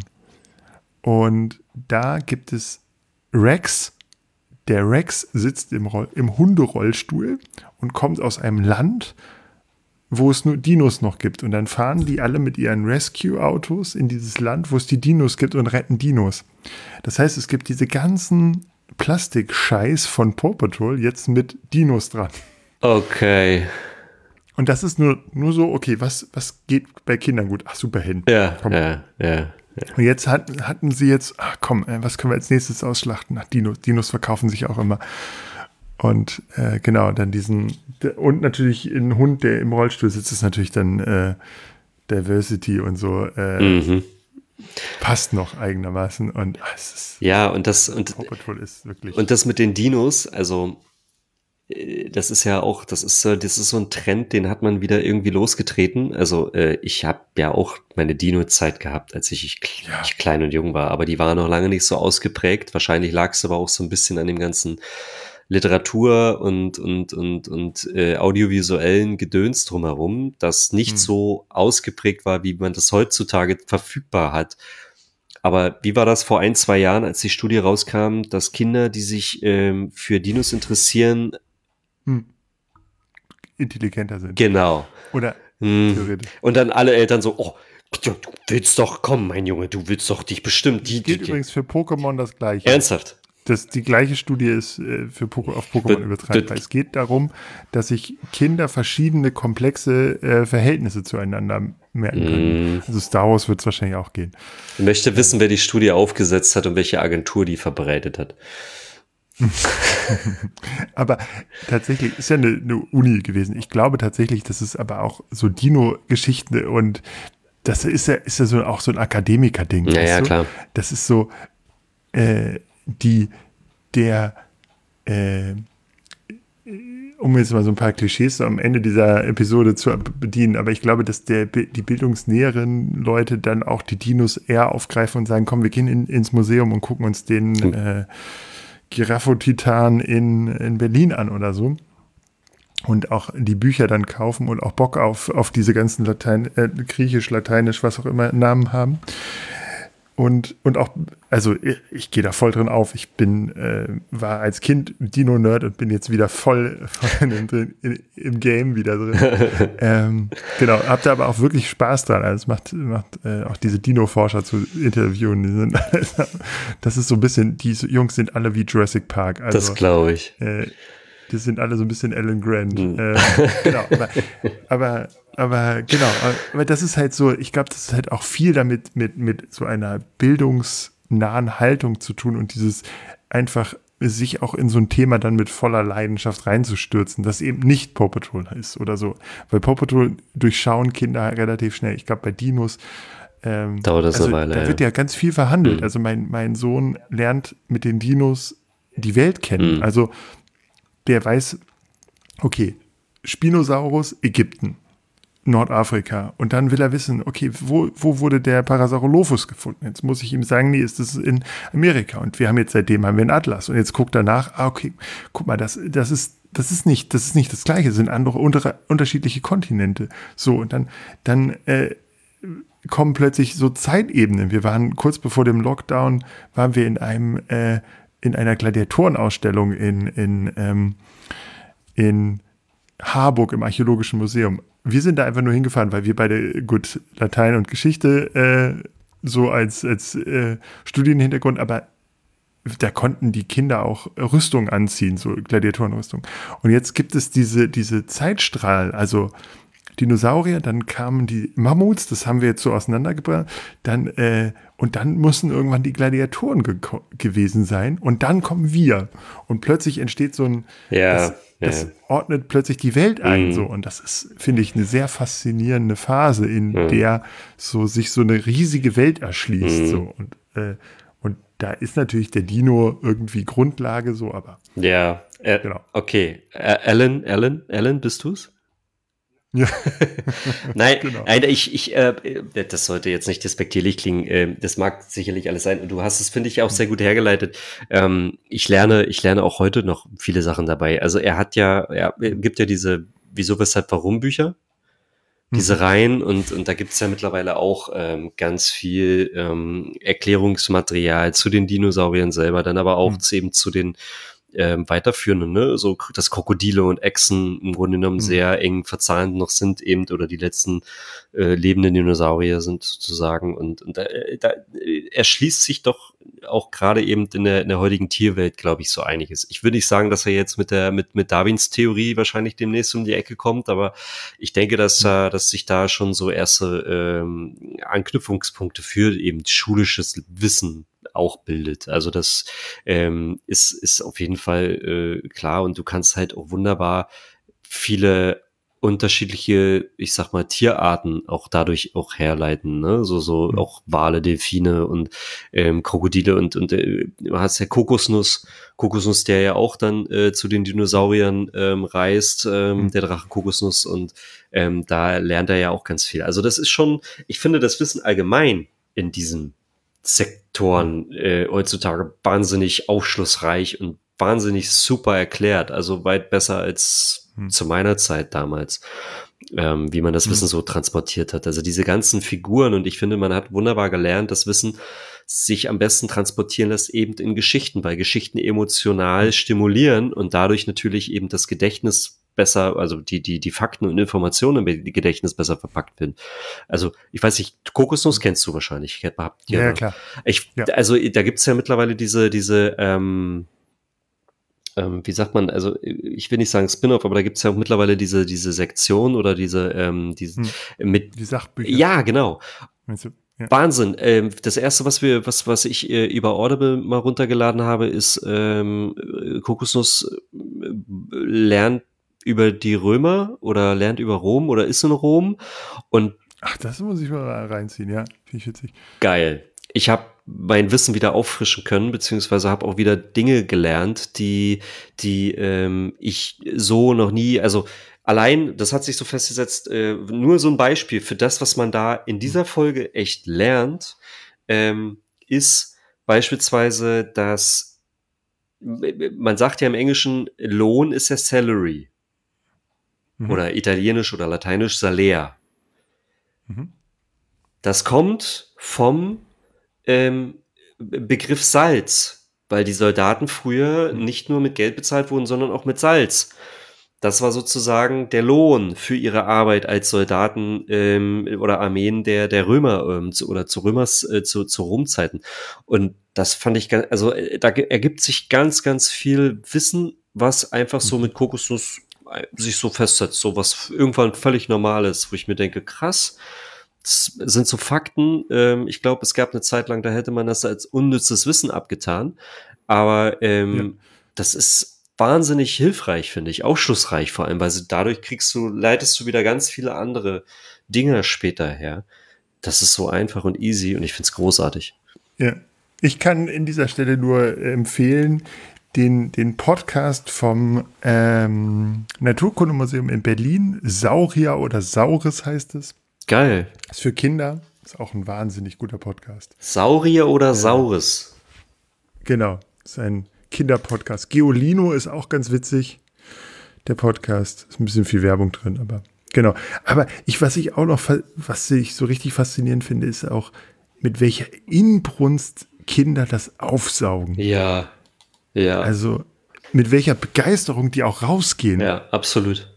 Und da gibt es Rex. Der Rex sitzt im, Roll, im Hunderollstuhl und kommt aus einem Land, wo es nur Dinos noch gibt. Und dann fahren die alle mit ihren Rescue-Autos in dieses Land, wo es die Dinos gibt, und retten Dinos. Das heißt, es gibt diese ganzen Plastikscheiß von Paw Patrol jetzt mit Dinos dran. Okay. Und das ist nur, nur so, okay, was, was geht bei Kindern gut? Ach, super hin. Ja, komm. ja, ja, ja. Und jetzt hat, hatten sie jetzt, ach komm, was können wir als nächstes ausschlachten? Ach, Dinos. Dinos verkaufen sich auch immer. Und äh, genau, dann diesen, und natürlich ein Hund, der im Rollstuhl sitzt, ist natürlich dann äh, Diversity und so. Äh, mhm. Passt noch eigenermaßen. Und ach, es ist, ja, und das, und, Paw Patrol ist wirklich. Und das mit den Dinos, also das ist ja auch, das ist so, das ist so ein Trend, den hat man wieder irgendwie losgetreten. Also äh, ich habe ja auch meine Dino-Zeit gehabt, als ich, ich, ja. ich klein und jung war, aber die war noch lange nicht so ausgeprägt. Wahrscheinlich lag es aber auch so ein bisschen an dem ganzen Literatur und und und und äh, audiovisuellen Gedöns drumherum, das nicht hm. so ausgeprägt war, wie man das heutzutage verfügbar hat. Aber wie war das vor ein, zwei Jahren, als die Studie rauskam, dass Kinder, die sich ähm, für Dinos interessieren, hm. intelligenter sind. Genau. Oder hm. theoretisch. Und dann alle Eltern so, oh, du, du willst doch, komm, mein Junge, du willst doch dich bestimmt. Die, das gilt die, übrigens für Pokémon das Gleiche. Ernsthaft? Das, die gleiche Studie ist äh, für Poco, auf Pokémon übertragbar. Es geht darum, dass sich Kinder verschiedene komplexe äh, Verhältnisse zueinander merken können. Mm. Also Star Wars wird es wahrscheinlich auch gehen. Ich möchte wissen, wer die Studie aufgesetzt hat und welche Agentur die verbreitet hat. Aber tatsächlich ist ja eine, eine Uni gewesen. Ich glaube tatsächlich, das ist aber auch so Dino-Geschichten, und das ist ja, ist ja so, auch so ein Akademiker-Ding. Ja, ja, klar. Das ist so, äh, die, der, äh, um jetzt mal so ein paar Klischees am Ende dieser Episode zu bedienen, aber ich glaube, dass der, die bildungsnäheren Leute dann auch die Dinos eher aufgreifen und sagen, komm, wir gehen in, ins Museum und gucken uns den äh, Giraffotitan in, in Berlin an oder so. Und auch die Bücher dann kaufen und auch Bock auf, auf diese ganzen Latein, äh, Griechisch, Lateinisch, was auch immer Namen haben. Und, und auch, also ich, ich gehe da voll drin auf. Ich bin, äh, war als Kind Dino-Nerd und bin jetzt wieder voll, voll in, in, im Game wieder drin. ähm, genau, hab da aber auch wirklich Spaß dran. Also es macht, macht äh, auch diese Dino-Forscher zu interviewen. Die sind, das ist so ein bisschen, die Jungs sind alle wie Jurassic Park. Also, das glaube ich. Äh, das sind alle so ein bisschen Alan Grant. Hm. Äh, genau, aber, aber, aber genau, aber das ist halt so, ich glaube, das ist halt auch viel damit mit, mit so einer bildungsnahen Haltung zu tun und dieses einfach sich auch in so ein Thema dann mit voller Leidenschaft reinzustürzen, das eben nicht Paw Patrol ist oder so. Weil Paw Patrol durchschauen Kinder relativ schnell. Ich glaube, bei Dinos ähm, Dauert das also eine Weile, da ja. wird ja ganz viel verhandelt. Mhm. Also mein, mein Sohn lernt mit den Dinos die Welt kennen. Mhm. Also der weiß, okay, Spinosaurus, Ägypten, Nordafrika. Und dann will er wissen, okay, wo, wo wurde der Parasaurolophus gefunden? Jetzt muss ich ihm sagen, nee, ist das in Amerika. Und wir haben jetzt seitdem haben wir einen Atlas. Und jetzt guckt er nach, ah, okay, guck mal, das, das ist, das ist nicht, das ist nicht das Gleiche, das sind andere unter, unterschiedliche Kontinente. So, und dann, dann äh, kommen plötzlich so Zeitebenen. Wir waren kurz bevor dem Lockdown, waren wir in einem, äh, in einer Gladiatorenausstellung in, in, ähm, in Harburg im Archäologischen Museum. Wir sind da einfach nur hingefahren, weil wir beide gut Latein und Geschichte äh, so als, als äh, Studienhintergrund, aber da konnten die Kinder auch Rüstung anziehen, so Gladiatorenrüstung. Und jetzt gibt es diese, diese Zeitstrahl, also Dinosaurier, dann kamen die Mammuts, das haben wir jetzt so auseinandergebracht, dann, äh, und dann mussten irgendwann die Gladiatoren ge gewesen sein und dann kommen wir. Und plötzlich entsteht so ein, Ja, das, ja. das ordnet plötzlich die Welt ein, Mhm. so. Und das ist, finde ich, eine sehr faszinierende Phase, in Mhm. der so sich so eine riesige Welt erschließt, Mhm. so. Und, äh, und da ist natürlich der Dino irgendwie Grundlage, so, aber Ja, äh, genau. okay. Äh, Alan, Alan, Alan, bist du's? Ja. Nein, Genau. nein, ich, ich, äh, das sollte jetzt nicht despektierlich klingen. Äh, das mag sicherlich alles sein. Und du hast es, finde ich, auch sehr gut hergeleitet. Ähm, ich lerne, ich lerne auch heute noch viele Sachen dabei. Also er hat ja, er gibt ja diese Wieso, Weshalb, Warum Bücher. Diese Reihen und, und da gibt's ja mittlerweile auch ähm, ganz viel ähm, Erklärungsmaterial zu den Dinosauriern selber, dann aber auch Mhm. zu, eben zu den ähm, weiterführenden, ne, so dass Krokodile und Echsen im Grunde genommen Mhm. sehr eng verzahnt noch sind eben oder die letzten äh, lebenden Dinosaurier sind sozusagen und, und da, da erschließt sich doch auch gerade eben in der, in der heutigen Tierwelt, glaube ich, so einiges. Ich würde nicht sagen, dass er jetzt mit der mit mit Darwins Theorie wahrscheinlich demnächst um die Ecke kommt, aber ich denke, dass äh, dass sich da schon so erste ähm, Anknüpfungspunkte für eben schulisches Wissen auch bildet. Also das ähm, ist, ist auf jeden Fall äh, klar und du kannst halt auch wunderbar viele unterschiedliche, ich sag mal, Tierarten auch dadurch auch herleiten, ne? So, so Mhm. auch Wale, Delfine und ähm, Krokodile und, und äh, du hast ja Kokosnuss, Kokosnuss, der ja auch dann äh, zu den Dinosauriern ähm, reist, ähm, Mhm. der Drache Kokosnuss und ähm, da lernt er ja auch ganz viel. Also das ist schon, ich finde das Wissen allgemein in diesen Sektoren äh, heutzutage wahnsinnig aufschlussreich und wahnsinnig super erklärt. Also weit besser als Hm. zu meiner Zeit damals, ähm, wie man das Hm. Wissen so transportiert hat. Also diese ganzen Figuren und ich finde, man hat wunderbar gelernt, das Wissen sich am besten transportieren lässt eben in Geschichten, weil Geschichten emotional stimulieren und dadurch natürlich eben das Gedächtnis besser, also die, die, die Fakten und Informationen im Gedächtnis besser verpackt werden. Also, ich weiß nicht, Kokosnuss kennst du wahrscheinlich. Habt ihr Ja, ja, da- klar. Ich, Ja. also, da gibt's ja mittlerweile diese, diese, ähm, ähm, wie sagt man, also ich will nicht sagen Spin-off, aber da gibt's ja auch mittlerweile diese, diese Sektion oder diese, ähm, diese Hm. mit, Die Sachbücher. ja, genau. Meinst du? Ja. Wahnsinn. Ähm, das erste, was wir, was, was ich äh, über Audible mal runtergeladen habe, ist ähm, äh, Kokosnuss äh, lernt über die Römer oder lernt über Rom oder ist in Rom und Ach, das muss ich mal reinziehen, ja. Finde ich witzig. geil. Ich habe mein Wissen wieder auffrischen können, beziehungsweise habe auch wieder Dinge gelernt, die, die ähm, ich so noch nie, also allein, das hat sich so festgesetzt, äh, nur so ein Beispiel für das, was man da in dieser Folge echt lernt, ähm, ist beispielsweise, dass man sagt ja im Englischen, Lohn ist ja Salary Mhm. oder italienisch oder lateinisch Salär. Mhm. Das kommt vom ähm, Begriff Salz, weil die Soldaten früher nicht nur mit Geld bezahlt wurden, sondern auch mit Salz. Das war sozusagen der Lohn für ihre Arbeit als Soldaten ähm, oder Armeen der der Römer ähm, zu, oder zu Römers äh, zu zu Romzeiten. Und das fand ich ganz, also äh, da ge- ergibt sich ganz ganz viel Wissen was einfach so mit Kokosnuss sich so festsetzt, so was irgendwann völlig Normales, wo ich mir denke, krass, das sind so Fakten. Ähm, ich glaube, es gab eine Zeit lang, da hätte man das als unnützes Wissen abgetan, aber ähm, Ja. das ist wahnsinnig hilfreich, finde ich, aufschlussreich vor allem, weil sie, dadurch kriegst du, leitest du wieder ganz viele andere Dinge später her. Das ist so einfach und easy und ich finde es großartig. Ja. Ich kann in dieser Stelle nur äh, empfehlen, den, den Podcast vom ähm, Naturkundemuseum in Berlin, Saurier oder Saures heißt es. Geil. Ist für Kinder, ist auch ein wahnsinnig guter Podcast. Saurier oder äh, Saures? Genau, ist ein Kinderpodcast. Geolino ist auch ganz witzig, der Podcast. Ist ein bisschen viel Werbung drin, aber genau. Aber ich, was ich auch noch, was ich so richtig faszinierend finde, ist auch, mit welcher Inbrunst Kinder das aufsaugen. Ja, ja. Also mit welcher Begeisterung die auch rausgehen. Ja, absolut.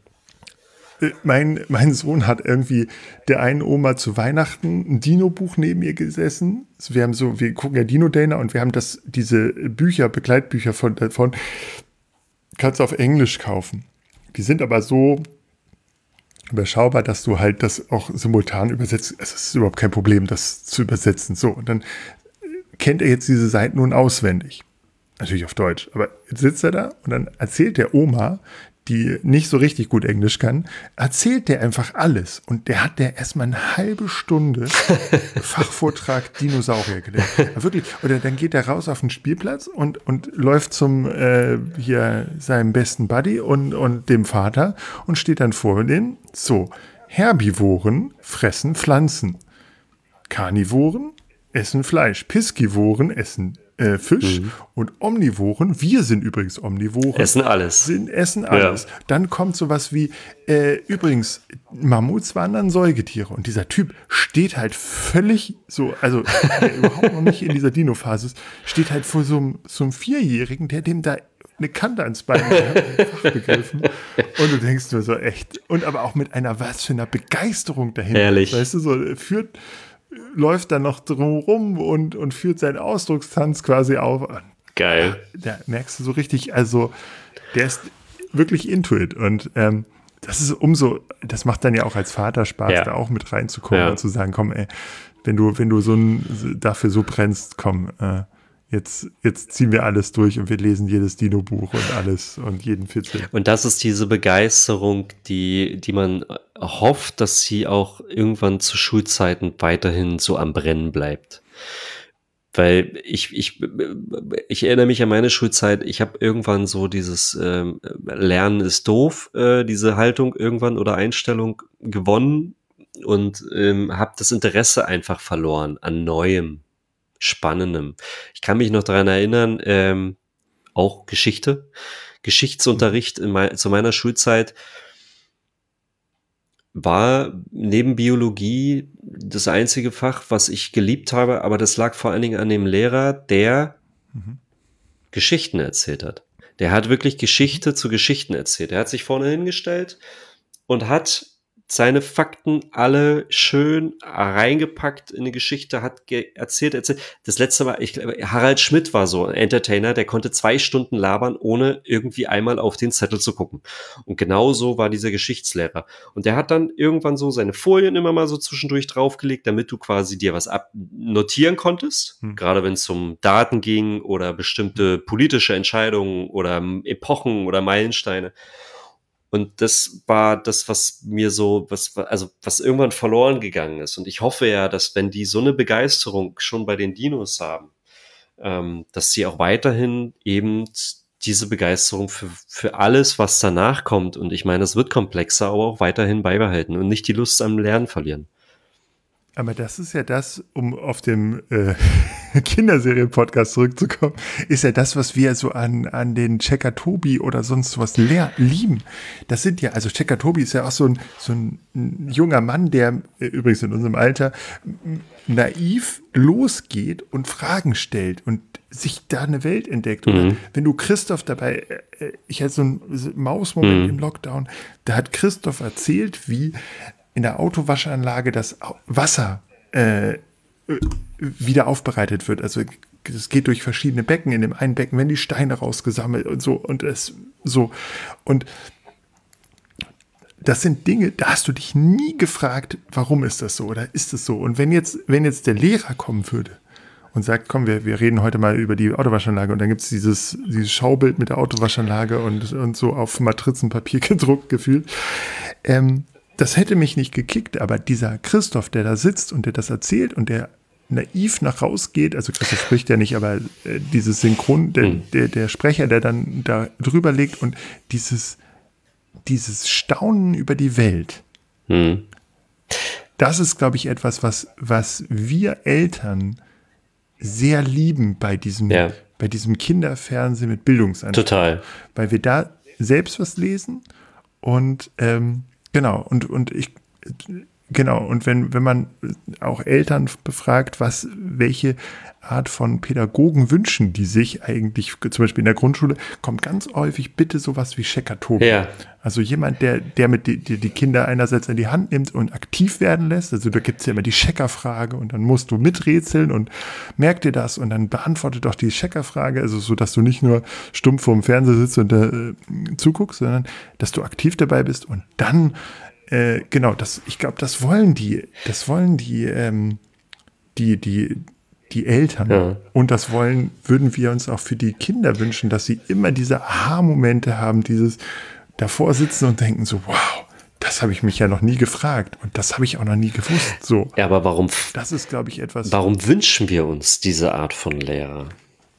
Mein, mein Sohn hat irgendwie der einen Oma zu Weihnachten ein Dino-Buch neben ihr gesessen. Also wir haben so, wir gucken ja Dino-Dana und wir haben das, diese Bücher, Begleitbücher von, davon, kannst du auf Englisch kaufen. Die sind aber so überschaubar, dass du halt das auch simultan übersetzt. Es ist überhaupt kein Problem, das zu übersetzen. So, und dann kennt er jetzt diese Seiten nun auswendig. Natürlich auf Deutsch. Aber jetzt sitzt er da und dann erzählt der Oma, die nicht so richtig gut Englisch kann, erzählt der einfach alles. Und der hat der erstmal eine halbe Stunde Fachvortrag Dinosaurier gelernt. Ja, wirklich. Oder dann geht er raus auf den Spielplatz und, und läuft zum äh, hier seinem besten Buddy und, und dem Vater und steht dann vor denen. So, Herbivoren fressen Pflanzen. Karnivoren essen Fleisch. Piskivoren essen Äh, Fisch mhm. und Omnivoren, wir sind übrigens Omnivoren. Essen alles. Sind, essen alles. Ja. Dann kommt sowas wie, äh, übrigens, Mammuts waren dann Säugetiere. Und dieser Typ steht halt völlig so, also der überhaupt noch nicht in dieser Dino-Phase ist, steht halt vor so einem, so einem Vierjährigen, der dem da eine Kante ans Bein hat, Fachbegriffen. Und du denkst nur so echt, und aber auch mit einer, was für einer Begeisterung dahinter. Ehrlich. Weißt du, so führt läuft dann noch drum rum und, und führt seinen Ausdruckstanz quasi auf. Geil. Da merkst du so richtig, also der ist wirklich into it. Und ähm, das ist umso, das macht dann ja auch als Vater Spaß, ja. da auch mit reinzukommen ja. und zu sagen, komm, ey, wenn du, wenn du so ein, dafür so brennst, komm, äh, jetzt, jetzt ziehen wir alles durch und wir lesen jedes Dino-Buch und alles und jeden Fitzel. Und das ist diese Begeisterung, die, die man hofft, dass sie auch irgendwann zu Schulzeiten weiterhin so am Brennen bleibt. Weil ich, ich, ich erinnere mich an meine Schulzeit, ich habe irgendwann so dieses ähm, Lernen ist doof, äh, diese Haltung irgendwann oder Einstellung gewonnen und ähm, habe das Interesse einfach verloren an Neuem, Spannendem. Ich kann mich noch daran erinnern, ähm, auch Geschichte, Geschichtsunterricht in mein, zu meiner Schulzeit war neben Biologie das einzige Fach, was ich geliebt habe, aber das lag vor allen Dingen an dem Lehrer, der mhm. Geschichten erzählt hat. Der hat wirklich Geschichte zu Geschichten erzählt. Er hat sich vorne hingestellt und hat seine Fakten alle schön reingepackt in die Geschichte, hat ge- erzählt, erzählt. Das letzte Mal, ich glaube, Harald Schmidt war so ein Entertainer, der konnte zwei Stunden labern, ohne irgendwie einmal auf den Zettel zu gucken. Und genau so war dieser Geschichtslehrer. Und der hat dann irgendwann so seine Folien immer mal so zwischendurch draufgelegt, damit du quasi dir was abnotieren konntest. Hm. Gerade wenn es um Daten ging oder bestimmte politische Entscheidungen oder Epochen oder Meilensteine. Und das war das, was mir so, was, also, was irgendwann verloren gegangen ist. Und ich hoffe ja, dass wenn die so eine Begeisterung schon bei den Dinos haben, ähm, dass sie auch weiterhin eben diese Begeisterung für, für alles, was danach kommt. Und ich meine, es wird komplexer, aber auch weiterhin beibehalten und nicht die Lust am Lernen verlieren. Aber das ist ja das, um auf dem äh, Kinderserien-Podcast zurückzukommen, ist ja das, was wir so an, an den Checker Tobi oder sonst was lehr- lieben. Das sind ja, also Checker Tobi ist ja auch so ein, so ein junger Mann, der äh, übrigens in unserem Alter naiv losgeht und Fragen stellt und sich da eine Welt entdeckt. Oder mhm. wenn du Christoph dabei, äh, ich hatte so einen Mausmoment mhm. im Lockdown, da hat Christoph erzählt, wie in der Autowaschanlage das Wasser äh, wieder aufbereitet wird. Also es geht durch verschiedene Becken. In dem einen Becken werden die Steine rausgesammelt und so. Und es So. Und das sind Dinge, da hast du dich nie gefragt, warum ist das so oder ist es so? Und wenn jetzt, wenn jetzt der Lehrer kommen würde und sagt, komm, wir, wir reden heute mal über die Autowaschanlage und dann gibt es dieses, dieses Schaubild mit der Autowaschanlage und, und so auf Matrizenpapier gedruckt gefühlt. Ähm, das hätte mich nicht gekickt, aber dieser Christoph, der da sitzt und der das erzählt und der naiv nach rausgeht, also Christoph spricht ja nicht, aber äh, dieses Synchron, der, Mhm. der, der Sprecher, der dann da drüber legt und dieses dieses Staunen über die Welt, Mhm. das ist, glaube ich, etwas, was, was wir Eltern sehr lieben bei diesem, Ja. bei diesem Kinderfernsehen mit Bildungsanspruch. Total. Weil wir da selbst was lesen und ähm, genau, und, und ich genau, und wenn, wenn man auch Eltern befragt, was, welche Art von Pädagogen wünschen die sich eigentlich, zum Beispiel in der Grundschule, kommt ganz häufig bitte sowas wie Checker Tobi. Ja. Also jemand, der, der mit die, die, die Kinder einerseits in die Hand nimmt und aktiv werden lässt. Also da gibt es ja immer die Checkerfrage und dann musst du miträtseln und merk dir das und dann beantwortet doch die Checkerfrage, also so, dass du nicht nur stumpf vorm Fernseher sitzt und äh, zuguckst, sondern dass du aktiv dabei bist und dann Äh, genau, das, ich glaube, das wollen die, das wollen die, ähm, die, die, die Eltern. Ja. Und das wollen, würden wir uns auch für die Kinder wünschen, dass sie immer diese Aha-Momente haben, dieses davor sitzen und denken so, wow, das habe ich mich ja noch nie gefragt und das habe ich auch noch nie gewusst. So, Ja, aber warum, das ist, glaube ich, etwas, warum wünschen wir uns diese Art von Lehrer?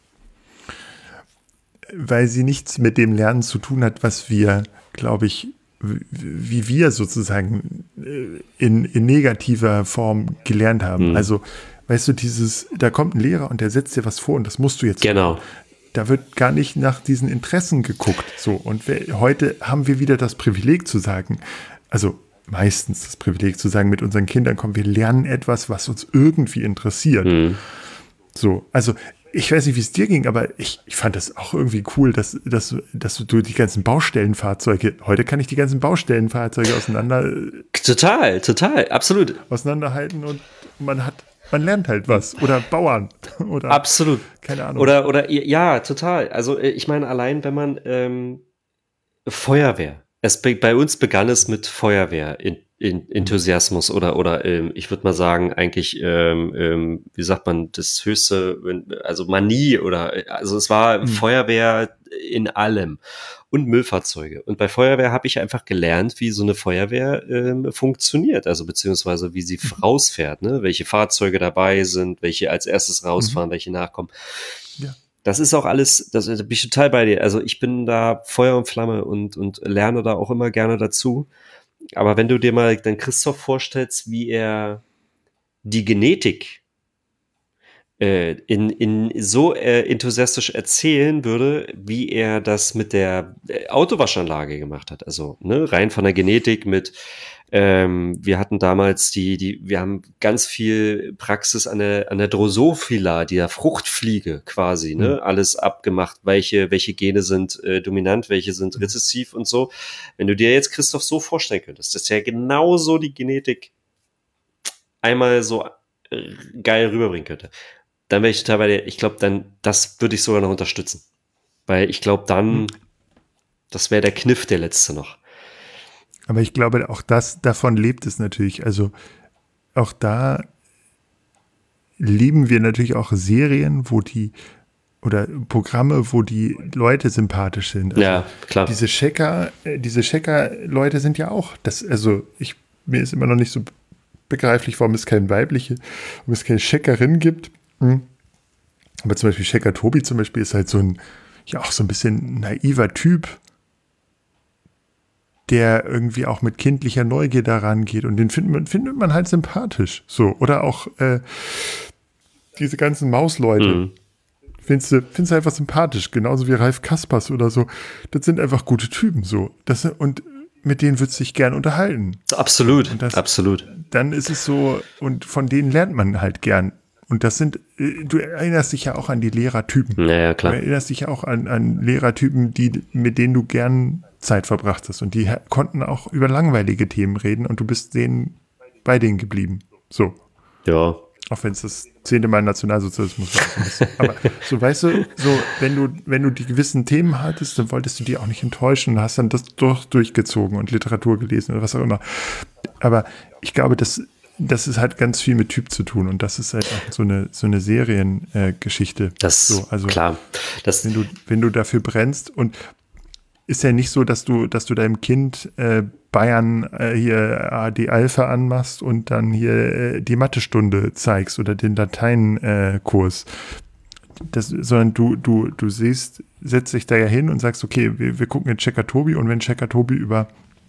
weil sie nichts mit dem Lernen zu tun hat, was wir, glaube ich, wie wir sozusagen in, in negativer Form gelernt haben. Mhm. Also, weißt du, dieses, da kommt ein Lehrer und der setzt dir was vor und das musst du jetzt. Genau. machen. Da wird gar nicht nach diesen Interessen geguckt. So, und wir, heute haben wir wieder das Privileg zu sagen, also meistens das Privileg zu sagen, mit unseren Kindern, komm, wir lernen etwas, was uns irgendwie interessiert. Mhm. So, also ich weiß nicht, wie es dir ging, aber ich, ich fand das auch irgendwie cool, dass, dass, dass du die ganzen Baustellenfahrzeuge, heute kann ich die ganzen Baustellenfahrzeuge auseinander, Total, total, absolut. auseinanderhalten und man hat, man lernt halt was. Oder Bauern. Oder Absolut. keine Ahnung. Oder, oder, ja, total. Also, äh, ich meine, allein wenn man ähm, Feuerwehr. Es, be- bei uns begann es mit Feuerwehr, in, in, Enthusiasmus oder, oder ähm, ich würde mal sagen, eigentlich, ähm, ähm, wie sagt man, das höchste, wenn- also Manie oder, äh, also es war Mhm. Feuerwehr in allem und Müllfahrzeuge. Und bei Feuerwehr habe ich einfach gelernt, wie so eine Feuerwehr ähm, funktioniert, also beziehungsweise wie sie Mhm. rausfährt, ne? Welche Fahrzeuge dabei sind, welche als erstes rausfahren, welche nachkommen. Ja. Das ist auch alles, das, da bin ich total bei dir. Also ich bin da Feuer und Flamme und, und lerne da auch immer gerne dazu. Aber wenn du dir mal dann Christoph vorstellst, wie er die Genetik äh, in, in so äh, enthusiastisch erzählen würde, wie er das mit der äh, Autowaschanlage gemacht hat. Also ne, rein von der Genetik mit, ähm, wir hatten damals die, die, wir haben ganz viel Praxis an der, an der Drosophila, der Fruchtfliege quasi, ne, Mhm. alles abgemacht, welche, welche Gene sind äh, dominant, welche sind Mhm. rezessiv und so. Wenn du dir jetzt Christoph so vorstellen könntest, dass er genauso die Genetik einmal so äh, geil rüberbringen könnte, dann wäre ich total bei dir. Ich glaube, dann, das würde ich sogar noch unterstützen. Weil ich glaube, dann, Mhm. das wäre der Kniff, der letzte noch. Aber ich glaube, auch das, davon lebt es natürlich. Also auch da lieben wir natürlich auch Serien, wo die, oder Programme, wo die Leute sympathisch sind. Also Ja, klar. diese Checker, äh, diese Checker-Leute sind ja auch, das, also ich, mir ist immer noch nicht so begreiflich, warum es keine weibliche, warum es keine Checkerin gibt. Hm. Aber zum Beispiel Checker Tobi zum Beispiel ist halt so ein, ja auch so ein bisschen naiver Typ, der irgendwie auch mit kindlicher Neugier daran geht und den findet man, findet man halt sympathisch. So, oder auch äh, diese ganzen Mausleute. Mhm. Findest du, findest du einfach sympathisch, genauso wie Ralf Kaspers oder so. Das sind einfach gute Typen so. Das, und mit denen würdest du dich gern unterhalten. So, absolut, Und das- absolut. Dann ist es so, und von denen lernt man halt gern. Und das sind, äh, du erinnerst dich ja auch an die Lehrertypen. Naja, Du klar. erinnerst dich ja auch an, an Lehrertypen, die, mit denen du gern Zeit verbracht hast. Und die ha- konnten auch über langweilige Themen reden und du bist denen bei denen geblieben. So. Ja. Auch wenn es das zehnte Mal Nationalsozialismus war. So ein bisschen. Aber so, weißt du, so, wenn du, wenn du die gewissen Themen hattest, dann wolltest du die auch nicht enttäuschen und hast dann das doch durchgezogen und Literatur gelesen oder was auch immer. Aber ich glaube, das, das ist halt ganz viel mit Typ zu tun und das ist halt auch so eine, so eine Seriengeschichte. Äh, das so, also, klar. Das, wenn du, wenn du dafür brennst und ist ja nicht so, dass du, dass du deinem Kind äh, Bayern äh, hier A D Alpha anmachst und dann hier äh, die Mathestunde zeigst oder den Lateinkurs. Äh, das, sondern du, du, du siehst, setzt dich da ja hin und sagst, okay, wir, wir gucken jetzt Checker Tobi und wenn Checker Tobi über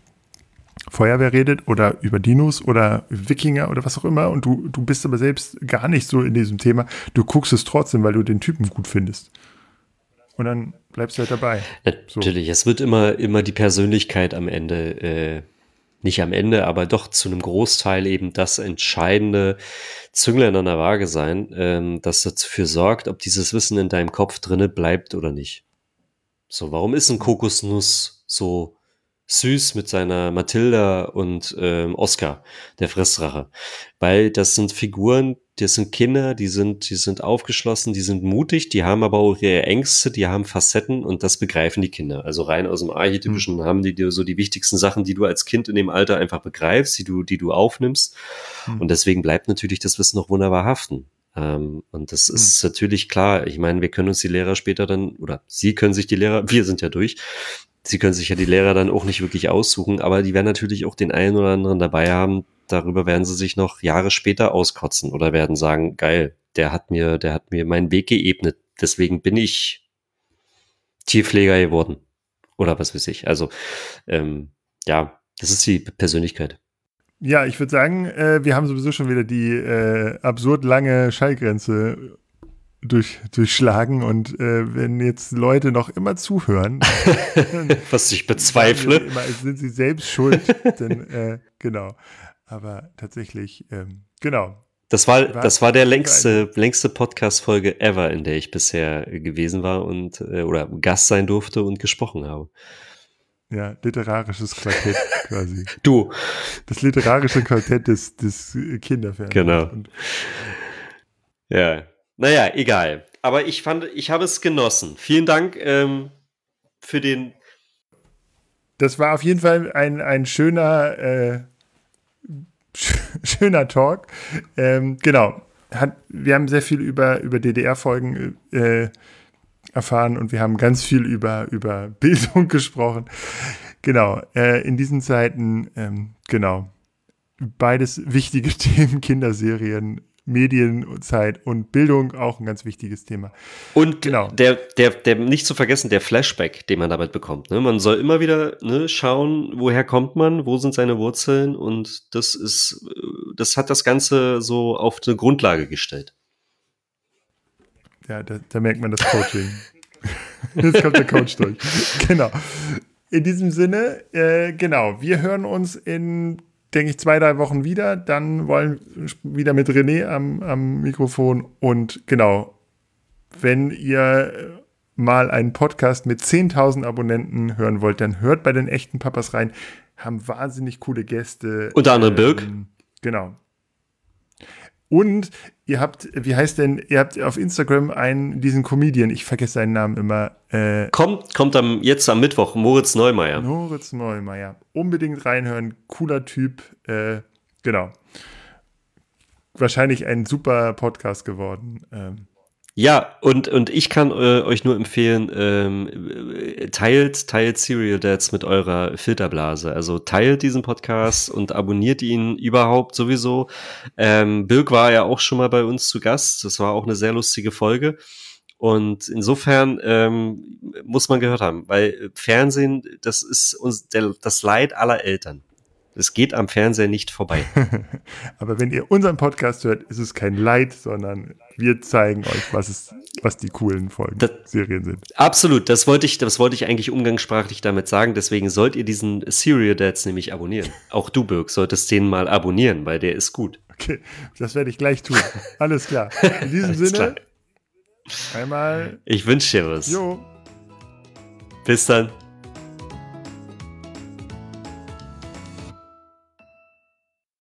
Feuerwehr redet oder über Dinos oder Wikinger oder was auch immer und du, du bist aber selbst gar nicht so in diesem Thema, du guckst es trotzdem, weil du den Typen gut findest. Und dann bleibst du halt dabei. Natürlich, so. Es wird immer, immer die Persönlichkeit am Ende, äh, nicht am Ende, aber doch zu einem Großteil eben das entscheidende Zünglein an der Waage sein, ähm, das dafür sorgt, ob dieses Wissen in deinem Kopf drinne bleibt oder nicht. So, warum ist ein Kokosnuss so süß mit seiner Mathilda und ähm, Oscar, der Fressrache? Weil das sind Figuren, das sind Kinder, die sind, die sind aufgeschlossen, die sind mutig, die haben aber auch ihre Ängste, die haben Facetten und das begreifen die Kinder. Also rein aus dem Archetypischen mhm. haben die dir so die wichtigsten Sachen, die du als Kind in dem Alter einfach begreifst, die du, die du aufnimmst. Mhm. Und deswegen bleibt natürlich das Wissen noch wunderbar haften. Ähm, und das mhm. ist natürlich klar. Ich meine, wir können uns die Lehrer später dann, oder sie können sich die Lehrer, wir sind ja durch, sie können sich ja die Lehrer dann auch nicht wirklich aussuchen, aber die werden natürlich auch den einen oder anderen dabei haben. Darüber werden sie sich noch Jahre später auskotzen oder werden sagen, geil, der hat mir, der hat mir meinen Weg geebnet. Deswegen bin ich Tierpfleger geworden. Oder was weiß ich. Also, ähm, ja, das ist die Persönlichkeit. Ja, ich würde sagen, äh, wir haben sowieso schon wieder die äh, absurd lange Schallgrenze durch, durchschlagen und äh, wenn jetzt Leute noch immer zuhören, was ich bezweifle, immer, sind sie selbst schuld, denn äh, genau. Aber tatsächlich, ähm, genau. Das war, war, das war der längste, längste Podcast-Folge ever, in der ich bisher gewesen war und äh, oder Gast sein durfte und gesprochen habe. Ja, literarisches Quartett quasi. Du. Das literarische Quartett des, des Kinderfernsehens. Genau. Und, ja. Naja, egal. Aber ich fand, ich habe es genossen. Vielen Dank ähm, für den. Das war auf jeden Fall ein, ein schöner, äh, schöner Talk. Ähm, genau. Hat, wir haben sehr viel über, über D D R-Folgen äh, erfahren und wir haben ganz viel über, über Bildung gesprochen. Genau. Äh, in diesen Zeiten, ähm, genau. Beides wichtige Themen, Kinderserien, Medienzeit und Bildung auch ein ganz wichtiges Thema. Und genau. der, der, der nicht zu vergessen, der Flashback, den man damit bekommt. Ne? Man soll immer wieder ne, schauen, woher kommt man, wo sind seine Wurzeln und das ist, das hat das Ganze so auf eine Grundlage gestellt. Ja, da, da merkt man das Coaching. Jetzt kommt der Coach durch. Genau. In diesem Sinne, äh, genau, wir hören uns in denke ich, zwei, drei Wochen wieder. Dann wollen wir wieder mit René am, am Mikrofon. Und genau, wenn ihr mal einen Podcast mit zehntausend Abonnenten hören wollt, dann hört bei den echten Papas rein. Haben wahnsinnig coole Gäste. Unter anderem ähm, Birk. Genau. Und ihr habt, wie heißt denn, ihr habt auf Instagram einen, diesen Comedian, ich vergesse seinen Namen immer. Äh, kommt kommt am, jetzt am Mittwoch, Moritz Neumeier. Moritz Neumeier. Unbedingt reinhören, cooler Typ. Äh, genau. Wahrscheinlich ein super Podcast geworden. Ähm. Ja, und, und ich kann äh, euch nur empfehlen, ähm, teilt, teilt Serial Dads mit eurer Filterblase. Also teilt diesen Podcast und abonniert ihn überhaupt sowieso. Ähm, Birk war ja auch schon mal bei uns zu Gast. Das war auch eine sehr lustige Folge. Und insofern ähm, muss man gehört haben, weil Fernsehen, das ist uns der, das Leid aller Eltern. Es geht am Fernsehen nicht vorbei. Aber wenn ihr unseren Podcast hört, ist es kein Leid, sondern wir zeigen euch, was, es, was die coolen Folgen, das, Serien sind. Absolut, das wollte ich, das wollte ich eigentlich umgangssprachlich damit sagen. Deswegen sollt ihr diesen Serial Dads nämlich abonnieren. Auch du, Birk, solltest den mal abonnieren, weil der ist gut. Okay, das werde ich gleich tun. Alles klar. In diesem Sinne, klar. Einmal. Ich wünsche dir was. Jo. Bis dann.